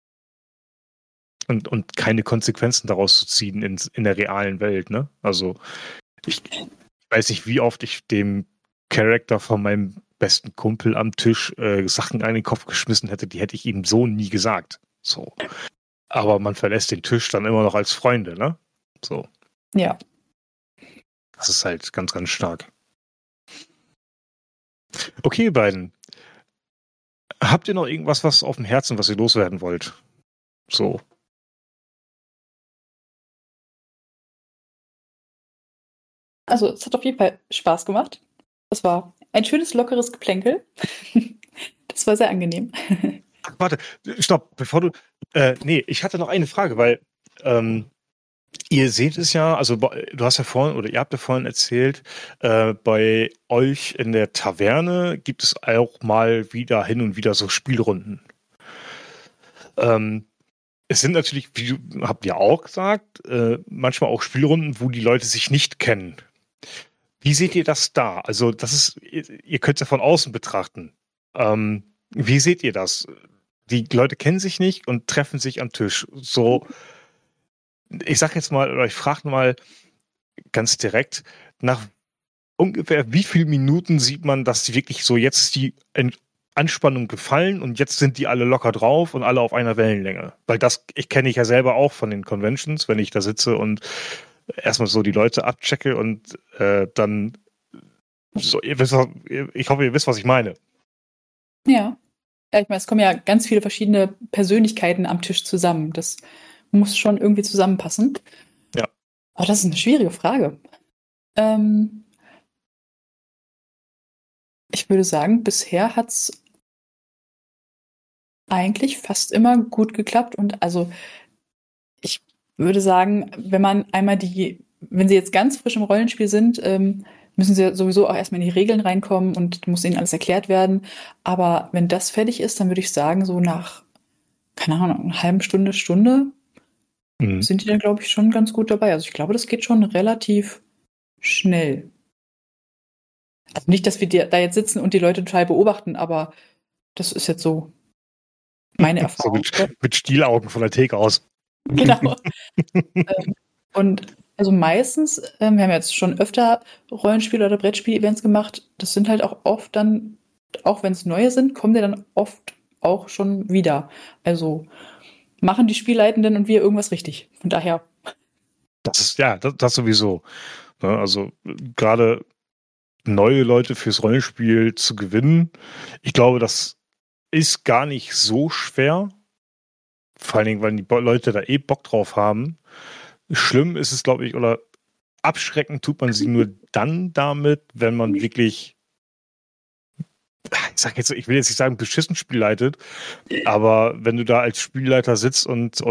Und keine Konsequenzen daraus zu ziehen in der realen Welt, ne? Also ich weiß nicht, wie oft ich dem Charakter von meinem besten Kumpel am Tisch Sachen an den Kopf geschmissen hätte, die hätte ich ihm so nie gesagt. So. Aber man verlässt den Tisch dann immer noch als Freunde, ne? So. Ja. Das ist halt ganz, ganz stark. Okay, ihr beiden. Habt ihr noch irgendwas, was auf dem Herzen, was ihr loswerden wollt? So. Also, es hat auf jeden Fall Spaß gemacht. Das war ein schönes, lockeres Geplänkel. Das war sehr angenehm. Ach, warte, stopp, bevor du. Nee, ich hatte noch eine Frage, weil ihr seht es ja, also du hast ja vorhin, oder ihr habt ja vorhin erzählt, bei euch in der Taverne gibt es auch mal wieder hin und wieder so Spielrunden. Es sind natürlich, wie habt ihr auch gesagt, manchmal auch Spielrunden, wo die Leute sich nicht kennen. Wie seht ihr das da? Also das ist, ihr könnt es ja von außen betrachten. Wie seht ihr das? Die Leute kennen sich nicht und treffen sich am Tisch. So, ich sag jetzt mal, oder ich frage mal ganz direkt, nach ungefähr wie vielen Minuten sieht man, dass die wirklich so, jetzt ist die Anspannung gefallen und jetzt sind die alle locker drauf und alle auf einer Wellenlänge. Weil ich kenne ich ja selber auch von den Conventions, wenn ich da sitze und erstmal so die Leute abchecke und dann so, ich hoffe, ihr wisst, was ich meine. Ja. Ja, ich meine, es kommen ja ganz viele verschiedene Persönlichkeiten am Tisch zusammen. Das muss schon irgendwie zusammenpassen. Ja. Aber das ist eine schwierige Frage. Ich würde sagen, bisher hat es eigentlich fast immer gut geklappt. Und also ich würde sagen, wenn man einmal wenn sie jetzt ganz frisch im Rollenspiel sind, müssen sie sowieso auch erstmal in die Regeln reinkommen und muss ihnen alles erklärt werden. Aber wenn das fertig ist, dann würde ich sagen, so nach, keine Ahnung, einer halben Stunde sind die dann, glaube ich, schon ganz gut dabei. Also ich glaube, das geht schon relativ schnell. Also nicht, dass wir da jetzt sitzen und die Leute total beobachten, aber das ist jetzt so meine Erfahrung. So mit Stielaugen von der Theke aus. Genau. Und also meistens, wir haben jetzt schon öfter Rollenspiel- oder Brettspiel-Events gemacht, das sind halt auch oft dann, auch wenn es neue sind, kommen die dann oft auch schon wieder. Also machen die Spielleitenden und wir irgendwas richtig. Von daher. Das sowieso. Also gerade neue Leute fürs Rollenspiel zu gewinnen, ich glaube, das ist gar nicht so schwer. Vor allen Dingen, weil die Leute da Bock drauf haben. Schlimm ist es, glaube ich, oder abschrecken tut man sie nur dann damit, wenn man wirklich, ich will jetzt nicht sagen, beschissen Spiel leitet, aber wenn du da als Spielleiter sitzt und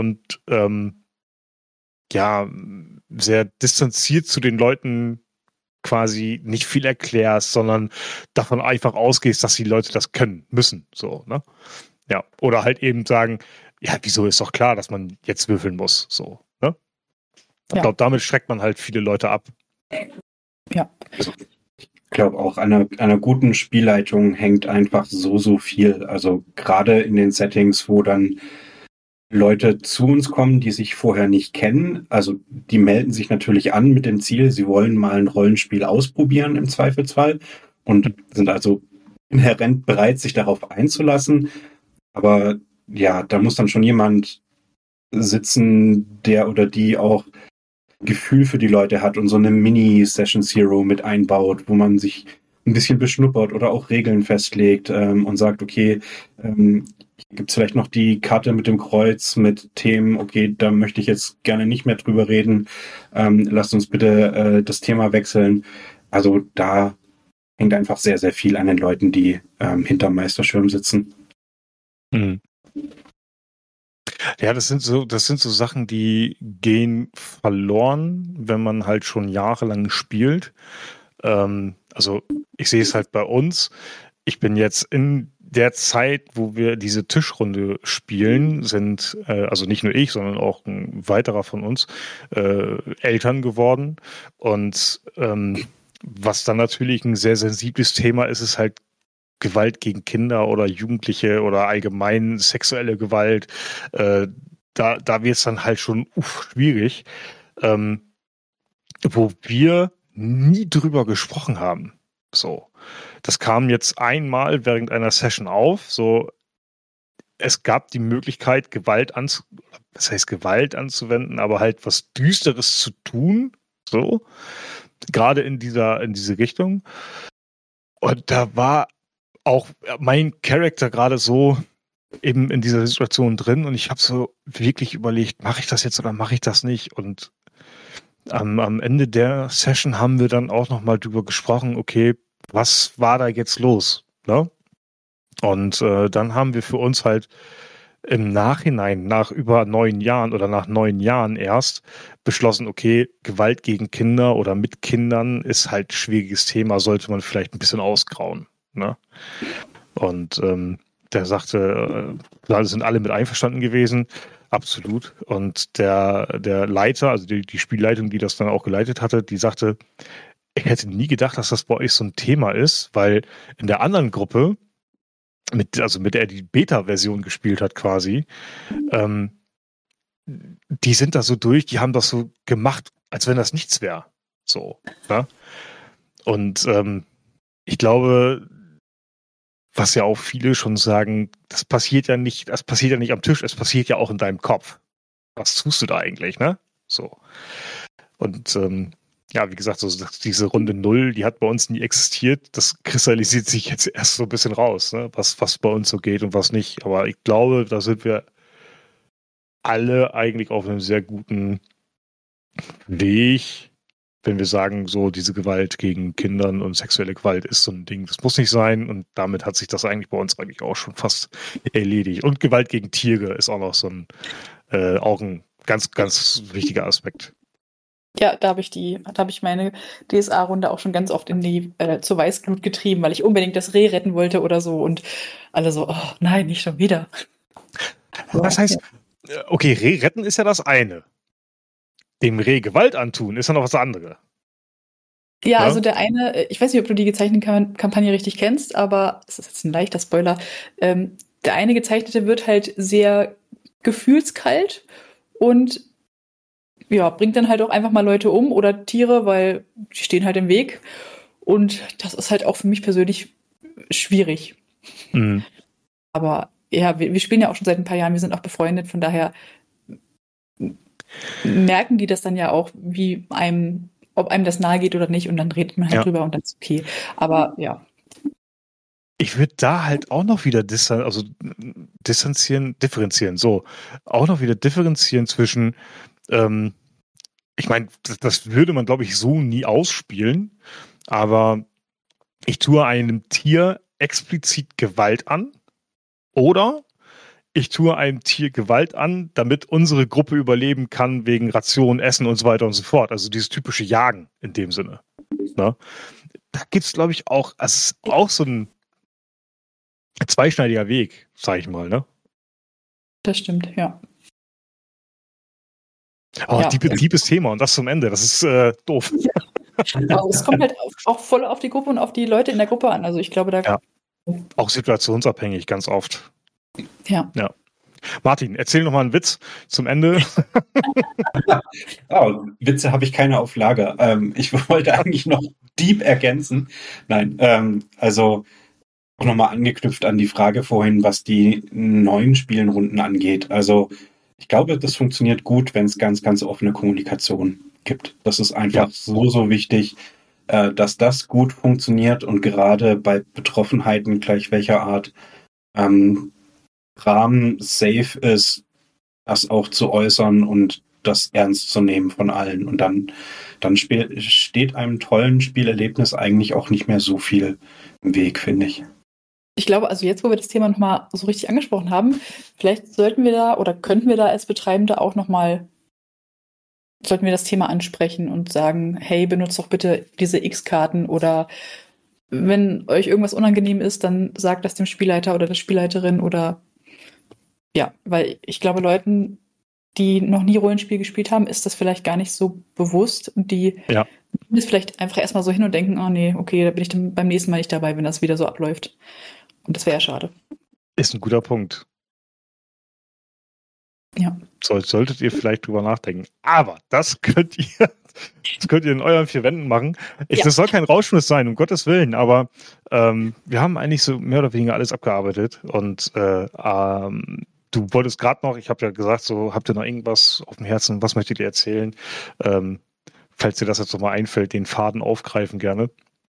ja, sehr distanziert zu den Leuten quasi nicht viel erklärst, sondern davon einfach ausgehst, dass die Leute das können, müssen, so, ne? Ja, oder halt eben sagen, ja, wieso ist doch klar, dass man jetzt würfeln muss, so, ne? Ich glaube, damit schreckt man halt viele Leute ab. Ja. Ich glaube auch, an einer guten Spielleitung hängt einfach so viel. Also gerade in den Settings, wo dann Leute zu uns kommen, die sich vorher nicht kennen. Also die melden sich natürlich an mit dem Ziel, sie wollen mal ein Rollenspiel ausprobieren im Zweifelsfall und sind also inhärent bereit, sich darauf einzulassen. Aber ja, da muss dann schon jemand sitzen, der oder die auch Gefühl für die Leute hat und so eine Mini-Session Zero mit einbaut, wo man sich ein bisschen beschnuppert oder auch Regeln festlegt und sagt, okay, gibt es vielleicht noch die Karte mit dem Kreuz mit Themen, okay, da möchte ich jetzt gerne nicht mehr drüber reden, lasst uns bitte das Thema wechseln. Also da hängt einfach sehr, sehr viel an den Leuten, die hinterm Meisterschirm sitzen. Mhm. Ja, das sind so Sachen, die gehen verloren, wenn man halt schon jahrelang spielt. Also ich sehe es halt bei uns. Ich bin jetzt in der Zeit, wo wir diese Tischrunde spielen, sind, also nicht nur ich, sondern auch ein weiterer von uns, Eltern geworden. Und was dann natürlich ein sehr sensibles Thema ist, ist halt Gewalt gegen Kinder oder Jugendliche oder allgemein sexuelle Gewalt. Da wird es dann halt schon schwierig, wo wir nie drüber gesprochen haben. So. Das kam jetzt einmal während einer Session auf. So, es gab die Möglichkeit, Gewalt anzuwenden, aber halt was Düsteres zu tun. So. Gerade in diese Richtung. Und da war auch mein Charakter gerade so eben in dieser Situation drin und ich habe so wirklich überlegt, mache ich das jetzt oder mache ich das nicht? Und am Ende der Session haben wir dann auch nochmal drüber gesprochen, okay, was war da jetzt los? Ne? Und dann haben wir für uns halt im Nachhinein, nach über 9 Jahren oder nach 9 Jahren erst beschlossen, okay, Gewalt gegen Kinder oder mit Kindern ist halt ein schwieriges Thema, sollte man vielleicht ein bisschen ausgrauen. Ne? Und der sagte, da sind alle mit einverstanden gewesen, absolut. Und der Leiter, also die Spielleitung, die das dann auch geleitet hatte, die sagte, ich hätte nie gedacht, dass das bei euch so ein Thema ist, weil in der anderen Gruppe, mit der die Beta-Version gespielt hat quasi, die sind da so durch, die haben das so gemacht, als wenn das nichts wäre. So. Ja? Und ich glaube, was ja auch viele schon sagen, das passiert ja nicht am Tisch, es passiert ja auch in deinem Kopf. Was tust du da eigentlich, ne? So. Und ja, wie gesagt, so diese Runde 0, die hat bei uns nie existiert. Das kristallisiert sich jetzt erst so ein bisschen raus, ne? Was bei uns so geht und was nicht. Aber ich glaube, da sind wir alle eigentlich auf einem sehr guten Weg, wenn wir sagen, so diese Gewalt gegen Kindern und sexuelle Gewalt ist so ein Ding, das muss nicht sein und damit hat sich das eigentlich bei uns eigentlich auch schon fast erledigt. Und Gewalt gegen Tiere ist auch noch so auch ein ganz, ganz wichtiger Aspekt. Ja, da habe ich meine DSA-Runde auch schon ganz oft zur Weißglut getrieben, weil ich unbedingt das Reh retten wollte oder so und alle so, oh nein, nicht schon wieder. Das heißt, okay, Reh retten ist ja das eine. Dem Reh Gewalt antun ist ja noch was anderes. Ja, also der eine, ich weiß nicht, ob du die gezeichnete Kampagne richtig kennst, aber es ist jetzt ein leichter Spoiler. Der eine Gezeichnete wird halt sehr gefühlskalt und ja, bringt dann halt auch einfach mal Leute um oder Tiere, weil die stehen halt im Weg. Und das ist halt auch für mich persönlich schwierig. Mhm. Aber ja, wir spielen ja auch schon seit ein paar Jahren, wir sind auch befreundet, von daher merken die das dann ja auch, ob einem das nahe geht oder nicht und dann redet man halt drüber und dann ist okay. Aber ja. Ich würde da halt auch noch wieder differenzieren, so. Auch noch wieder differenzieren zwischen ich meine, das würde man, glaube ich, so nie ausspielen, aber ich tue einem Tier explizit Gewalt an oder ich tue einem Tier Gewalt an, damit unsere Gruppe überleben kann wegen Ration, Essen und so weiter und so fort. Also dieses typische Jagen in dem Sinne. Ne? Da gibt es, glaube ich, auch, es ist auch so ein zweischneidiger Weg, sage ich mal. Ne? Das stimmt, ja. Oh, Ja. Diebes Thema und das zum Ende. Das ist doof. Aber es kommt halt auch voll auf die Gruppe und auf die Leute in der Gruppe an. Also ich glaube, da. Ja. Auch situationsabhängig, ganz oft. Ja. Martin, erzähl noch mal einen Witz zum Ende. Witze habe ich keine auf Lager. Ich wollte eigentlich noch Dieb ergänzen. Nein, also auch nochmal angeknüpft an die Frage vorhin, was die neuen Spielenrunden angeht. Also ich glaube, das funktioniert gut, wenn es ganz, ganz offene Kommunikation gibt. Das ist einfach so wichtig, dass das gut funktioniert und gerade bei Betroffenheiten gleich welcher Art Rahmen safe ist, das auch zu äußern und das ernst zu nehmen von allen. Und dann steht einem tollen Spielerlebnis eigentlich auch nicht mehr so viel im Weg, finde ich. Ich glaube, also jetzt, wo wir das Thema nochmal so richtig angesprochen haben, vielleicht sollten wir da oder könnten wir da als Betreibende auch nochmal, sollten wir das Thema ansprechen und sagen, hey, benutzt doch bitte diese X-Karten oder wenn euch irgendwas unangenehm ist, dann sagt das dem Spielleiter oder der Spielleiterin oder ja, weil ich glaube, Leuten, die noch nie Rollenspiel gespielt haben, ist das vielleicht gar nicht so bewusst und die nehmen es vielleicht einfach erstmal so hin und denken, oh nee, okay, da bin ich dann beim nächsten Mal nicht dabei, wenn das wieder so abläuft. Und das wäre ja schade. Ist ein guter Punkt. Ja. Solltet ihr vielleicht drüber nachdenken. Aber das könnt ihr in euren 4 Wänden machen. Das soll kein Rauschmiss sein, um Gottes Willen, aber wir haben eigentlich so mehr oder weniger alles abgearbeitet und du wolltest gerade noch, ich habe ja gesagt, so habt ihr noch irgendwas auf dem Herzen, was möchtet ihr erzählen? Falls dir das jetzt nochmal einfällt, den Faden aufgreifen gerne.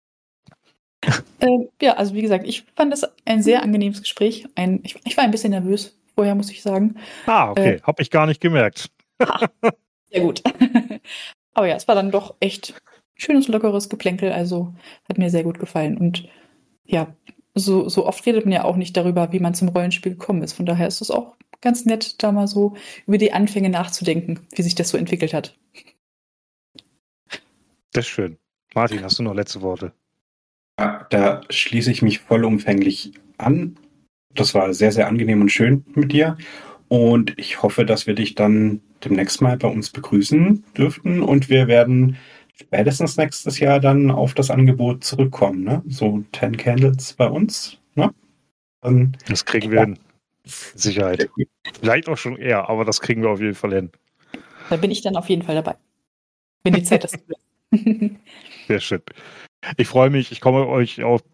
Ja, also wie gesagt, ich fand das ein sehr angenehmes Gespräch. Ich war ein bisschen nervös vorher, muss ich sagen. Okay, habe ich gar nicht gemerkt. Sehr gut. Aber ja, es war dann doch echt schönes, lockeres Geplänkel, also hat mir sehr gut gefallen. Und ja, so oft redet man ja auch nicht darüber, wie man zum Rollenspiel gekommen ist. Von daher ist es auch ganz nett, da mal so über die Anfänge nachzudenken, wie sich das so entwickelt hat. Das ist schön. Martin, hast du noch letzte Worte? Ja, da schließe ich mich vollumfänglich an. Das war sehr, sehr angenehm und schön mit dir. Und ich hoffe, dass wir dich dann demnächst mal bei uns begrüßen dürften. Und wir werden spätestens nächstes Jahr dann auf das Angebot zurückkommen. Ne? So 10 Candles bei uns. Ne? Dann, das kriegen wir hin. Sicherheit. Vielleicht auch schon eher, aber das kriegen wir auf jeden Fall hin. Da bin ich dann auf jeden Fall dabei. Wenn die Zeit das will. Sehr schön. Ich freue mich, ich komme auf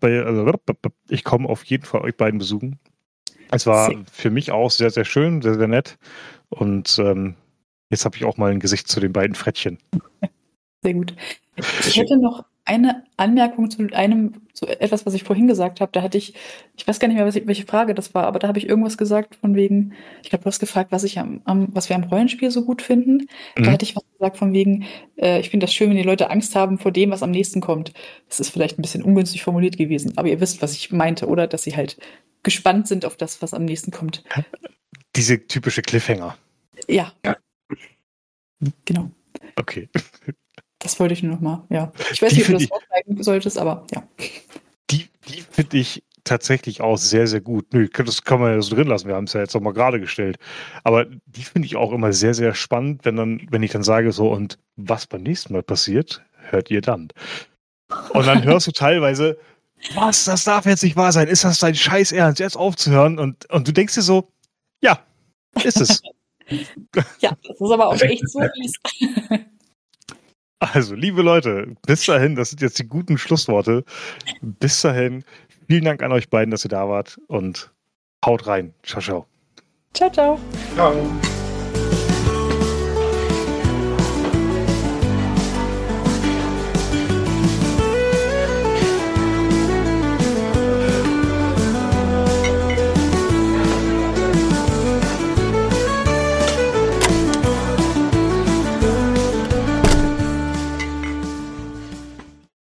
jeden Fall euch beiden besuchen. Es war für mich auch sehr, sehr schön, sehr, sehr nett. Und jetzt habe ich auch mal ein Gesicht zu den beiden Frettchen. Sehr gut. Ich hätte noch eine Anmerkung zu etwas, was ich vorhin gesagt habe. Da hatte ich weiß gar nicht mehr, welche Frage das war, aber da habe ich irgendwas gesagt von wegen, ich glaube, du hast gefragt, was wir am Rollenspiel so gut finden. Da hatte ich was gesagt von wegen, ich finde das schön, wenn die Leute Angst haben vor dem, was am nächsten kommt. Das ist vielleicht ein bisschen ungünstig formuliert gewesen, aber ihr wisst, was ich meinte, oder? Dass sie halt gespannt sind auf das, was am nächsten kommt. Diese typische Cliffhanger. Ja. Genau. Okay. Das wollte ich nur noch mal, ja. Ich weiß nicht, ob du das aufzeigen solltest, aber ja. Die finde ich tatsächlich auch sehr, sehr gut. Nö, das kann man ja so drin lassen. Wir haben es ja jetzt noch mal gerade gestellt. Aber die finde ich auch immer sehr, sehr spannend, wenn ich dann sage so, und was beim nächsten Mal passiert, hört ihr dann. Und dann hörst du teilweise, was, das darf jetzt nicht wahr sein. Ist das dein Scheiß Ernst, jetzt aufzuhören? Und du denkst dir so, ja, ist es. Ja, das ist aber auch echt so fies. Also, liebe Leute, bis dahin, das sind jetzt die guten Schlussworte. Bis dahin, vielen Dank an euch beiden, dass ihr da wart und haut rein. Ciao, ciao. Ciao, ciao. Ciao.